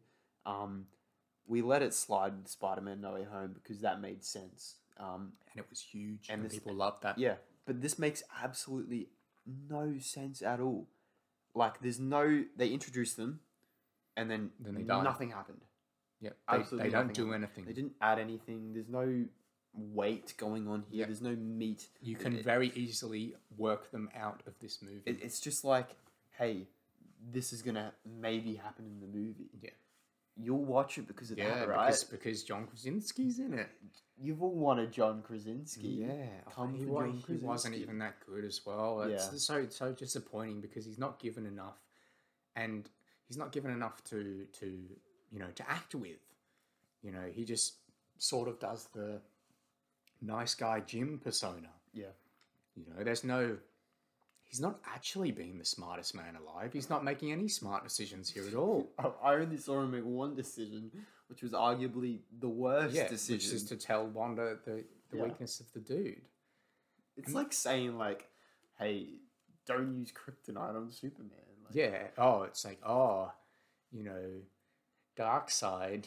We let it slide with Spider-Man No Way Home because that made sense. And it was huge, and and this- people loved that. Yeah, but this makes absolutely no sense at all. Like, they introduced them, and then Then they died. nothing happened. Yeah, Absolutely they don't nothing do happened. anything. They didn't add anything. There's no weight going on here. Yeah. There's no meat. You can It- very easily work them out of this movie. it's just like, hey, this is gonna maybe happen in the movie. Yeah. You'll watch it because of Yeah, that, right? because John Krasinski's in it. You've all wanted John Krasinski. Yeah, Come he, for wa- John he wasn't Krasinski. even that good as well. It's Yeah. so disappointing because he's not given enough, and he's not given enough to you know to act with. You know, he just sort of does the nice guy Jim persona. Yeah. You know, he's not actually being the smartest man alive. He's not making any smart decisions here at all. I only saw him make one decision, which was arguably the worst Yeah, decision. which is to tell Wanda the Yeah. weakness of the dude. It's like saying like, "Hey, don't use kryptonite on Superman." Like, Yeah. Oh, it's like, oh, you know, Darkseid.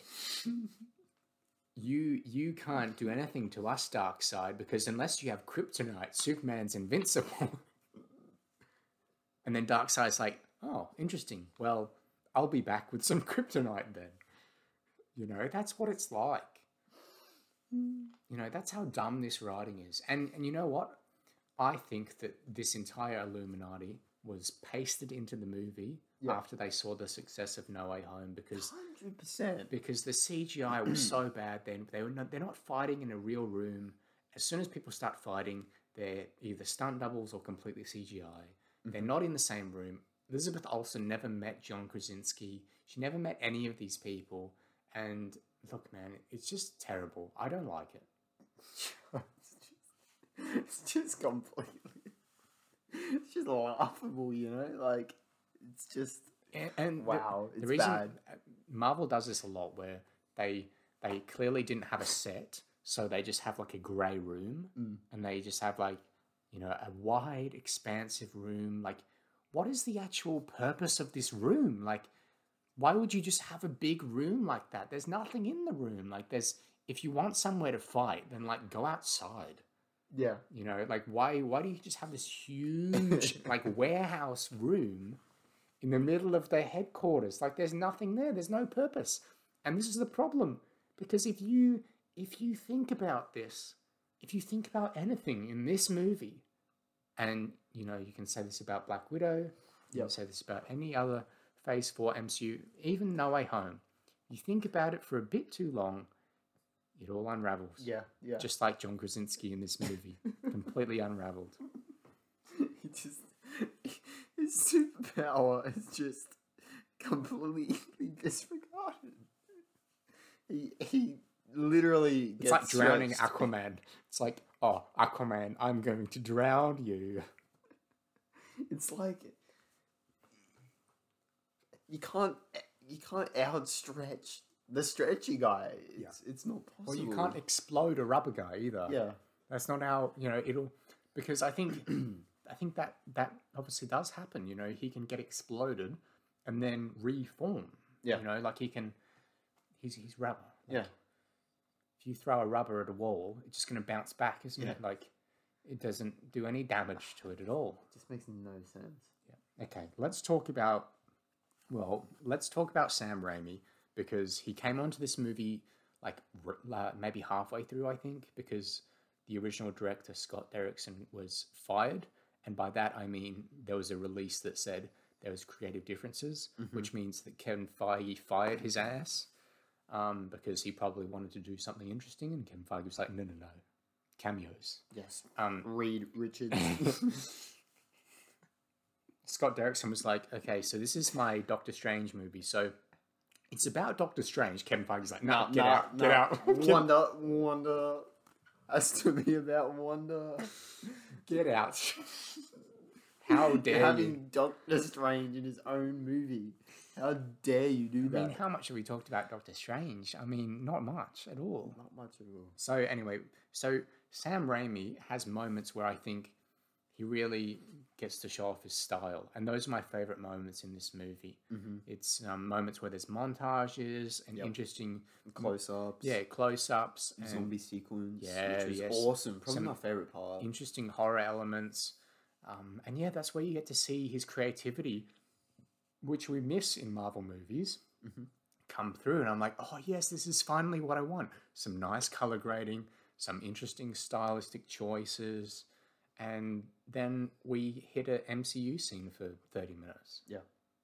You can't do anything to us, Darkseid, because unless you have kryptonite, Superman's invincible. And then Darkseid's like, oh, interesting. Well, I'll be back with some kryptonite then. You know, that's what it's like. You know, that's how dumb this writing is. And you know what? I think that this entire Illuminati was pasted into the movie after they saw the success of No Way Home because 100%. the CGI was so bad. They're not fighting in a real room. As soon as people start fighting, they're either stunt doubles or completely CGI. They're not in the same room. Elizabeth Olsen never met John Krasinski. She never met any of these people. And look, man, it's just terrible. I don't like it. It's just completely. It's just laughable, you know. Like, it's just And wow. the It's reason bad. Marvel does this a lot, where they clearly didn't have a set, so they just have like a grey room, and they just have like, you know, a wide, expansive room. Like, what is the actual purpose of this room? Like, why would you just have a big room like that? There's nothing in the room. Like, if you want somewhere to fight, then like go outside. Yeah. You know, like why do you just have this huge like warehouse room in the middle of their headquarters? Like there's nothing there. There's no purpose. And this is the problem. Because if you think about this, if you think about anything in this movie, and you know, you can say this about Black Widow, you can say this about any other Phase 4 MCU, even No Way Home. You think about it for a bit too long, it all unravels. Yeah. Yeah. Just like John Krasinski in this movie. Completely unraveled. He just his superpower is just completely disregarded. He literally It's gets like drowning stretched. Aquaman. It's like, oh, Aquaman, I'm going to drown you. It's like you can't outstretch the stretchy guy. It's not possible. Well, you can't explode a rubber guy either. Yeah. That's not how, you know, it'll... Because I think that obviously does happen. You know, he can get exploded and then reform. Yeah. You know, like he can... He's rubber. Yeah. If you throw a rubber at a wall, it's just going to bounce back, isn't Yeah. it? Like, it doesn't do any damage to it at all. It just makes no sense. Yeah. Okay, let's talk about Sam Raimi because he came onto this movie like maybe halfway through, I think, because the original director Scott Derrickson was fired, and by that I mean there was a release that said there was creative differences, which means that Kevin Feige fired his ass because he probably wanted to do something interesting, and Kevin Feige was like, no, cameos. Yes. Reed Richards. Scott Derrickson was like, okay, so this is my Doctor Strange movie, so it's about Doctor Strange. Kevin Feige's like, no, get out. Wanda. Has to be about Wanda. Get out. How dare you? Having Doctor Strange in his own movie. How dare you do that? I mean, how much have we talked about Doctor Strange? I mean, not much at all. Not much at all. So anyway, Sam Raimi has moments where I think he really gets to show off his style. And those are my favorite moments in this movie. Mm-hmm. It's moments where there's montages and interesting close-ups. Yeah, close-ups. And zombie sequence. Yeah, which is awesome. Probably Some my favorite part. Interesting horror elements. And yeah, that's where you get to see his creativity, which we miss in Marvel movies, come through. And I'm like, oh yes, this is finally what I want. Some nice color grading, some interesting stylistic choices. And then we hit an MCU scene for 30 minutes. Yeah.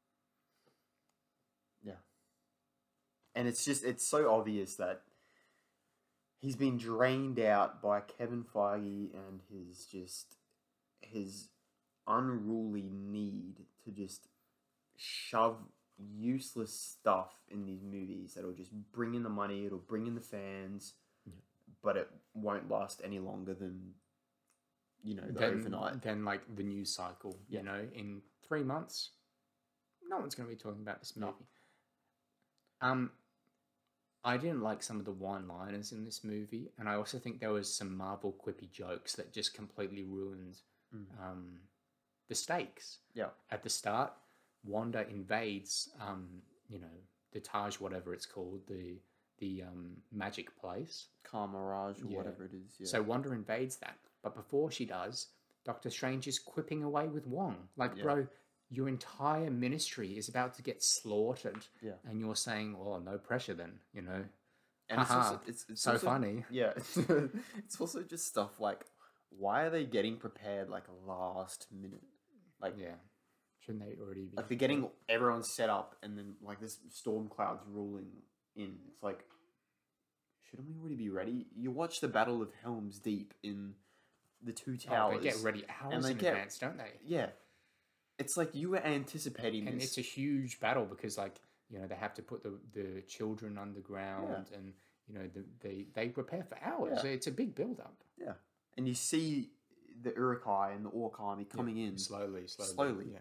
And it's so obvious that he's been drained out by Kevin Feige and his unruly need to just shove useless stuff in these movies that'll just bring in the money, it'll bring in the fans, but it won't last any longer than overnight. Then like the news cycle, in 3 months, no one's going to be talking about this movie. No. I didn't like some of the one-liners in this movie, and I also think there was some Marvel quippy jokes that just completely ruined the stakes. Yeah. At the start, Wanda invades, the Taj, whatever it's called, the magic place. Kamaraj, or whatever it is. Yeah. So Wanda invades that. But before she does, Doctor Strange is quipping away with Wong. Like, bro, your entire ministry is about to get slaughtered. Yeah. And you're saying, well, no pressure then, And it's so also funny. Yeah. It's also just stuff like, why are they getting prepared like last minute? Like, yeah. Shouldn't they already be? Like, they're getting everyone set up and then, like, this storm cloud's rolling in. It's like, shouldn't we already be ready? You watch the Battle of Helm's Deep in the Two Towers. They get ready hours in advance, don't they? Yeah. It's like you were anticipating and this. It's a huge battle because, like, they have to put the children underground and, they prepare for hours. Yeah. It's a big build-up. Yeah. And you see the Uruk-hai and the Orc army coming in. Slowly. Yeah.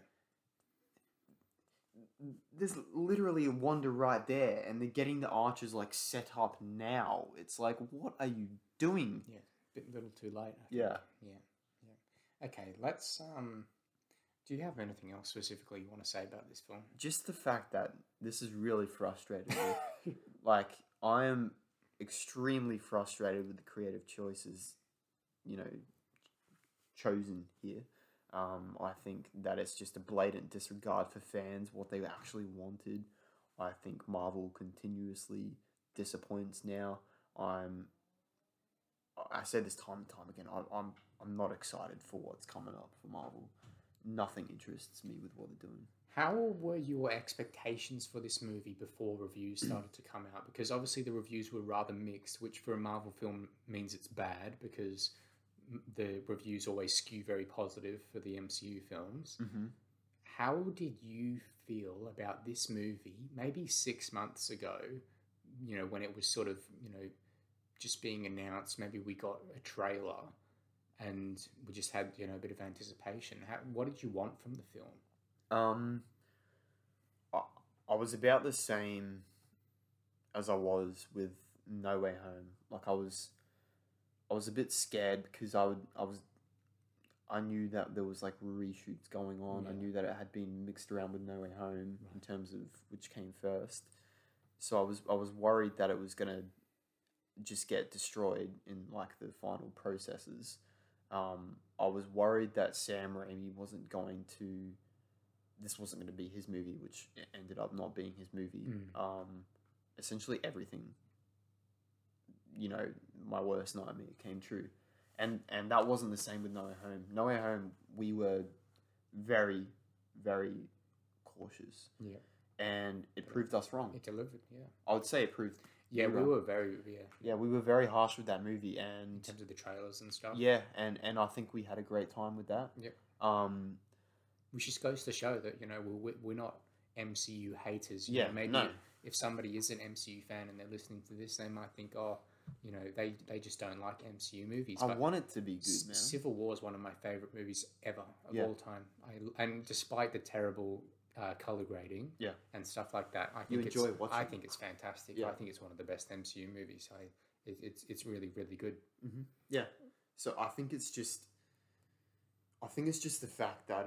There's literally a Wanda right there, and they're getting the archers, like, set up now. It's like, what are you doing? Yeah. A little too late. Yeah. Okay, let's do you have anything else specifically you want to say about this film? Just the fact that this is really frustrating me. Like, I am extremely frustrated with the creative choices, chosen here. I think that it's just a blatant disregard for fans, what they actually wanted. I think Marvel continuously disappoints now. I said this time and time again, I'm not excited for what's coming up for Marvel. Nothing interests me with what they're doing. How were your expectations for this movie before reviews started to come out? Because obviously the reviews were rather mixed, which for a Marvel film means it's bad because the reviews always skew very positive for the MCU films. Mm-hmm. How did you feel about this movie maybe 6 months ago, when it was sort of, just being announced? Maybe we got a trailer and we just had, a bit of anticipation. What did you want from the film? I was about the same as I was with No Way Home. Like, I was a bit scared because I knew that there was like reshoots going on. Yeah. I knew that it had been mixed around with No Way Home in terms of which came first. So I was worried that it was gonna just get destroyed in like the final processes. I was worried that Sam Raimi wasn't going to this wasn't going to be his movie, which ended up not being his movie. Essentially everything, my worst nightmare came true. And that wasn't the same with No Way Home. No Way Home, we were very, very cautious. Yeah. And it proved us wrong. It delivered, yeah. I would say it proved... Yeah, we were very, Yeah, we were very harsh with that movie. And in terms of the trailers and stuff. yeah, and I think we had a great time with that. Yep. Which just goes to show that, we're not MCU haters. Maybe no. if somebody is an MCU fan and they're listening to this, they might think, they just don't like MCU movies. I want it to be good, man. Civil War is one of my favorite movies ever of all time. And despite the terrible color grading and stuff like that, I think I think it's fantastic. Yeah. I think it's one of the best MCU movies. It's really, really good. Mm-hmm. Yeah. So I think it's just the fact that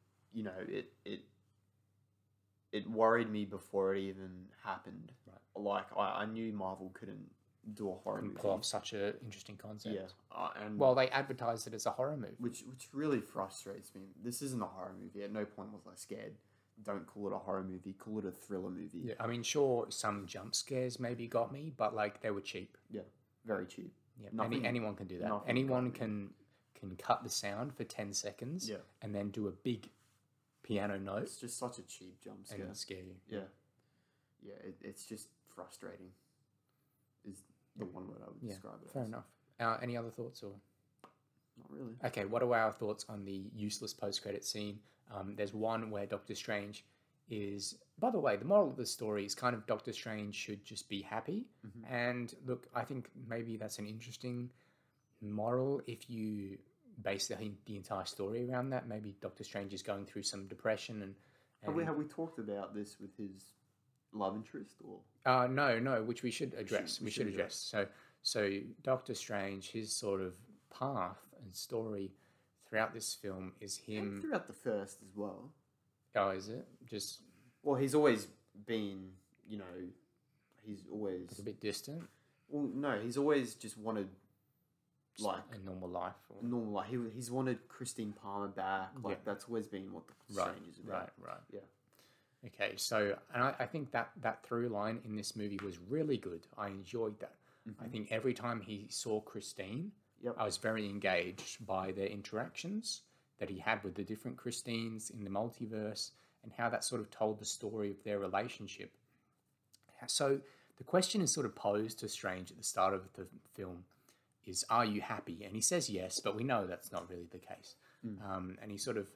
it worried me before it even happened. Right. Like I knew Marvel couldn't do a horror movie. Pull off such an interesting concept. Yeah. And they advertised it as a horror movie. Which really frustrates me. This isn't a horror movie. At no point was I scared. Don't call it a horror movie. Call it a thriller movie. Yeah, I mean, sure, some jump scares maybe got me, but they were cheap. Yeah, very cheap. Yeah, anyone can do that. Anyone can cut the sound for 10 seconds and then do a big piano note. It's just such a cheap jump scare. And scare you. Yeah. It's just frustrating. Is the one word I would describe it. Fair enough. Any other thoughts or? Not really. Okay, what are our thoughts on the useless post-credit scene? There's one where Doctor Strange is... By the way, the moral of the story is kind of Doctor Strange should just be happy. Mm-hmm. And look, I think maybe that's an interesting moral if you base the entire story around that. Maybe Doctor Strange is going through some depression and have we talked about this with his love interest or? No, which we should address. We should address. So Doctor Strange, his sort of path and story throughout this film is him... And throughout the first as well. Oh, is it? Just... Well, he's always been, he's always... a bit distant? Well, no, he's always just wanted, like... A normal life? Or... Normal life. He's wanted Christine Palmer back. That's always been what the Strange is about. Right. Yeah. Okay, so... And I think that through line in this movie was really good. I enjoyed that. Mm-hmm. I think every time he saw Christine... Yep. I was very engaged by their interactions that he had with the different Christines in the multiverse and how that sort of told the story of their relationship. So the question is sort of posed to Strange at the start of the film is, are you happy? And he says yes, but we know that's not really the case. And he sort of...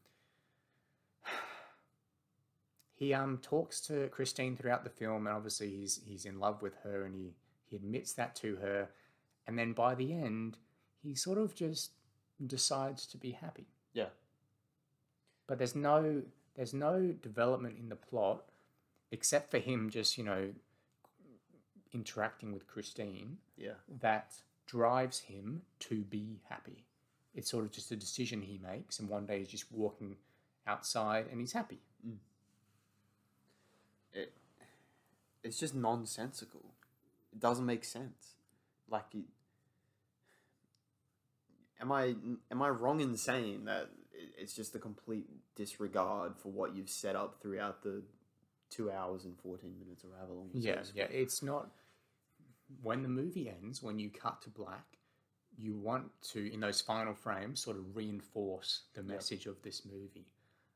He talks to Christine throughout the film, and obviously he's in love with her, and he admits that to her. And then by the end, he sort of just decides to be happy. Yeah. But there's no development in the plot except for him just, interacting with Christine. Yeah. That drives him to be happy. It's sort of just a decision he makes, and one day he's just walking outside and he's happy. Mm. It's just nonsensical. It doesn't make sense. Am I wrong in saying that it's just a complete disregard for what you've set up throughout the 2 hours and 14 minutes or however long? Yeah. It's not. When the movie ends, when you cut to black, you want to, in those final frames, sort of reinforce the message of this movie.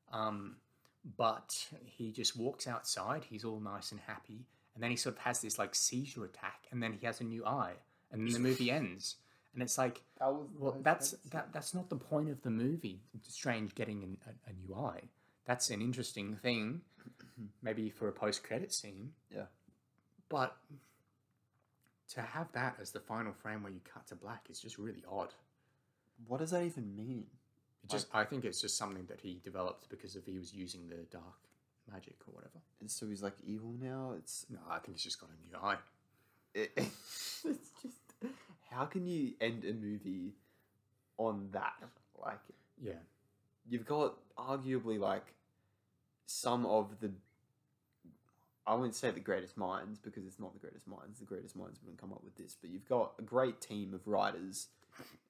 But he just walks outside. He's all nice and happy, and then he sort of has this seizure attack, and then he has a new eye. And then the movie ends, and it's like, that's not the point of the movie. Strange getting a new eye. That's an interesting thing, maybe for a post-credit scene. Yeah. But to have that as the final frame where you cut to black is just really odd. What does that even mean? I think it's just something that he developed because he was using the dark magic or whatever. And so he's evil now? No, I think he's just got a new eye. It's just, how can you end a movie on that? Yeah, you've got arguably some of the, I wouldn't say the greatest minds, because it's not the greatest minds. The greatest minds wouldn't come up with this, but you've got a great team of writers.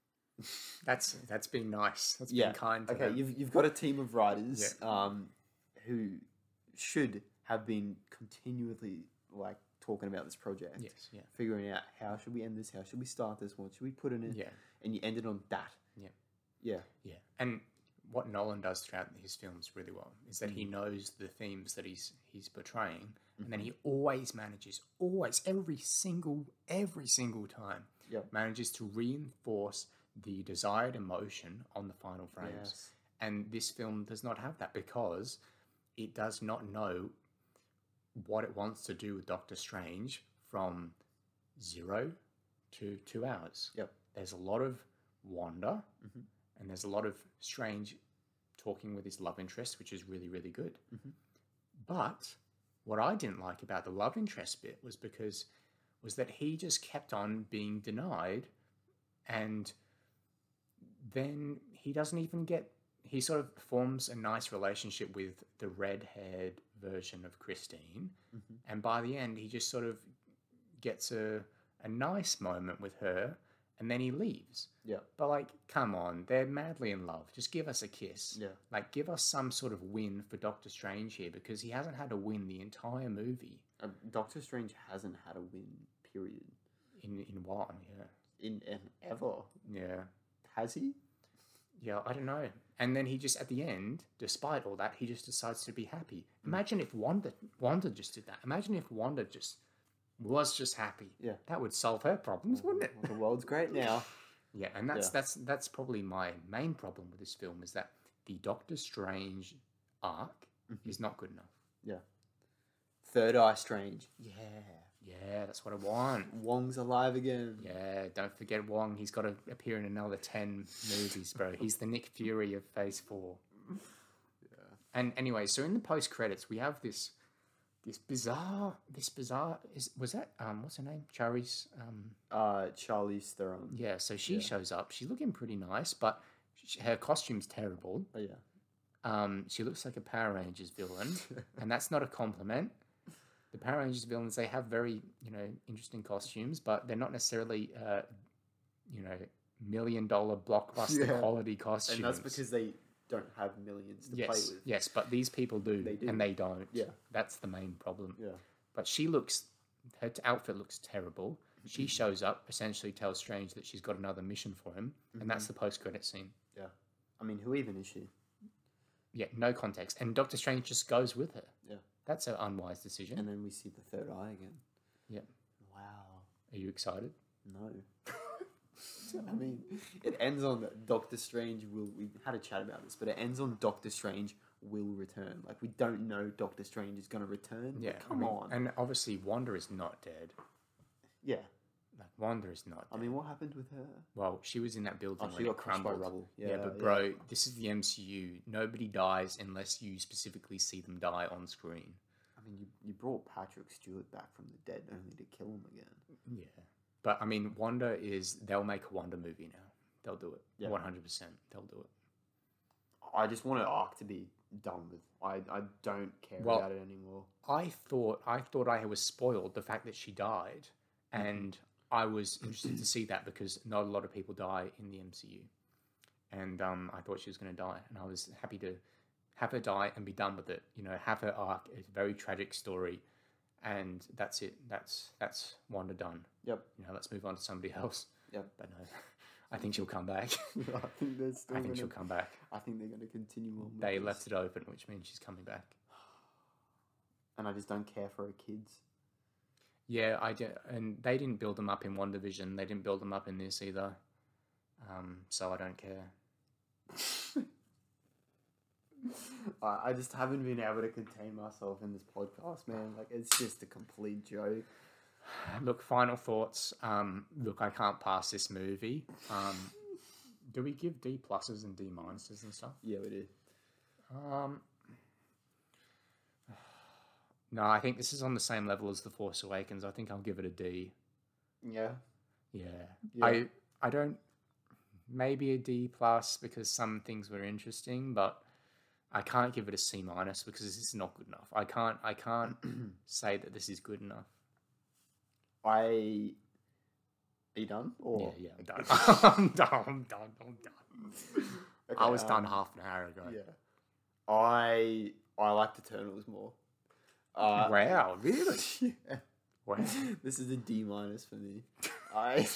That's been nice. That's been kind. Okay, you've got a team of writers. Yeah. who should have been continually like talking about this project. Yes, yeah. Figuring out how should we end this, how should we start this, what should we put in it, Yeah. and you ended on that. Yeah. Yeah. Yeah. And what Nolan does throughout his films really well is that he knows the themes that he's portraying, and then he always manages, every single time, Yep. manages to reinforce the desired emotion on the final frames. Yes. And this film does not have that because it does not know what it wants to do with Doctor Strange from 0 to 2 hours. Yep. There's a lot of Wanda, and there's a lot of Strange talking with his love interest, which is really, really good. But what I didn't like about the love interest bit was that he just kept on being denied, and then he doesn't even get. He sort of forms a nice relationship with the red-haired version of Christine, and by the end, he just sort of gets a nice moment with her, and then he leaves. Yeah. But, like, come on, they're madly in love. Just give us a kiss. Yeah. Like, give us some sort of win for Doctor Strange here, because he hasn't had a win the entire movie. Doctor Strange hasn't had a win, period. In what? Yeah. In ever. Yeah. Has he? Yeah, I don't know. And then he just, at the end, despite all that, he just decides to be happy. Imagine if Wanda just did that. Imagine if Wanda was just happy. Yeah. That would solve her problems, wouldn't it? Well, the world's great now. Yeah, and that's probably my main problem with this film is that the Doctor Strange arc is not good enough. Yeah. Third Eye Strange. Yeah, that's what I want. Wong's alive again. Yeah, don't forget Wong. He's got to appear in another 10 movies, bro. He's the Nick Fury of Phase 4. Yeah. And anyway, so in the post credits, we have this bizarre was that what's her name? Charlize Charlize Theron. Yeah, so she shows up. She's looking pretty nice, but her costume's terrible. Oh yeah. She looks like a Power Rangers villain, and that's not a compliment. The Power Rangers villains, they have very, interesting costumes, but they're not necessarily, $1 million blockbuster quality costumes. And that's because they don't have millions to play with. Yes, but these people do, and they don't. Yeah. That's the main problem. Yeah. But her outfit looks terrible. She shows up, essentially tells Strange that she's got another mission for him, and that's the post-credit scene. Yeah. I mean, who even is she? Yeah, no context. And Doctor Strange just goes with her. Yeah. That's an unwise decision. And then we see the third eye again. Yeah. Wow. Are you excited? No. I mean, it ends on Doctor Strange will... We had a chat about this, but it ends on Doctor Strange will return. Like, we don't know Doctor Strange is going to return. Yeah. Like, come on. And obviously, Wanda is not dead. Yeah. Like, Wanda is not dead. I mean, what happened with her? Well, she was in that building she when got it crushed by crumbled. rubble. Yeah, but bro, this is the MCU. Nobody dies unless you specifically see them die on screen. I mean, you brought Patrick Stewart back from the dead only to kill him again. Yeah. But, I mean, they'll make a Wanda movie now. They'll do it. Yeah. 100%. They'll do it. I just want her arc to be done with. I don't care about it anymore. I thought I was spoiled the fact that she died, and I was interested to see that because not a lot of people die in the MCU, and I thought she was going to die, and I was happy to have her die and be done with it. Have her arc. It's a very tragic story, and that's it. That's Wanda done. Yep. Let's move on to somebody else. Yep. But no, I think she'll come back. I think she'll come back. I think they're going to continue on. With They this. left it open, which means she's coming back. And I just don't care for her kids. Yeah, and they didn't build them up in WandaVision. They didn't build them up in this either. So I don't care. I just haven't been able to contain myself in this podcast, man. Like, it's just a complete joke. Look, final thoughts. Look, I can't pass this movie. Do we give D pluses and D minuses and stuff? Yeah, we do. No, I think this is on the same level as The Force Awakens. I think I'll give it a D. Yeah. Yeah. I don't... Maybe a D plus because some things were interesting, but I can't give it a C minus because this is not good enough. I can't say that this is good enough. Are you done? Or... Yeah, I'm done. I'm done. Okay, I was done half an hour ago. Yeah. I I liked Eternals more. Wow, really? Yeah. Wow. This is a D- for me. I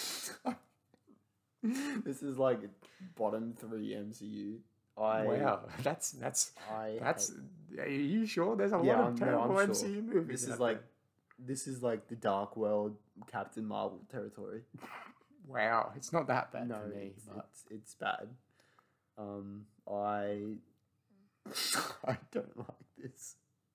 This is like bottom 3 MCU. Wow, that's I Are you sure? There's a Yeah, lot I'm- of no, terrible I'm sure. MCU movies. This is out like the Dark World Captain Marvel territory. there. Wow, it's not that bad No, for me. But it's bad. I I don't like this.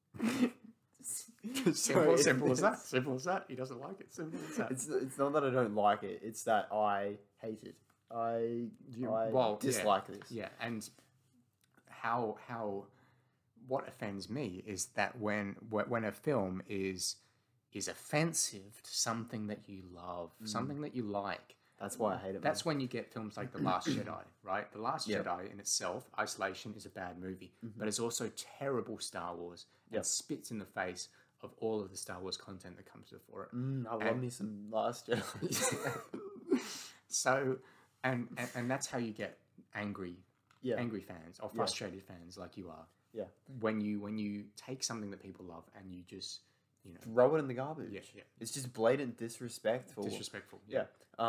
simple, Sorry, simple as that. it's- Simple as that. He doesn't like it. Simple as that. It's not that I don't like it. It's that I hate it. I dislike this. Yeah, and how what offends me is that when a film is offensive to something that you love, something that you like. That's why I hate it. That's when you get films like The Last Jedi, right? The Last Yep. Jedi in itself, isolation, is a bad movie, but it's also terrible Star Wars and Yep. spits in the face of all of the Star Wars content that comes before it. I love And- me some Last Jedi. So, and that's how you get angry Yeah. fans or frustrated fans like you are. Yeah. When you take something that people love and you just, Throw it in the garbage. yeah. It's just blatant disrespectful. disrespectful. Yeah.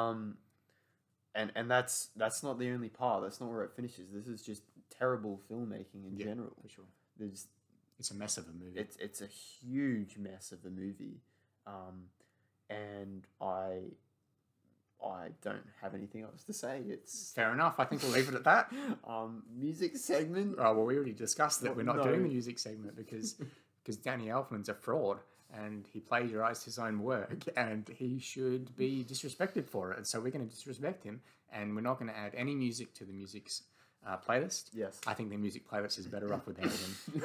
And that's not the only part. That's not where it finishes. This is just terrible filmmaking in general. for sure. There's It's a mess of a movie. it's a huge mess of a movie. And I don't have anything else to say. It's Fair enough. I think we'll leave it at that. music segment. Oh, well, we already discussed that we're not No. doing the music segment because Danny Elfman's a fraud and he plagiarized his own work and he should be disrespected for it. And so we're going to disrespect him and we're not going to add any music to the music's playlist. Yes. I think the music playlist is better off without him.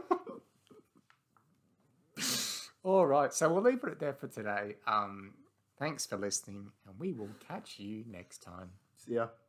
All right, so we'll leave it there for today. Thanks for listening and we will catch you next time. Yeah.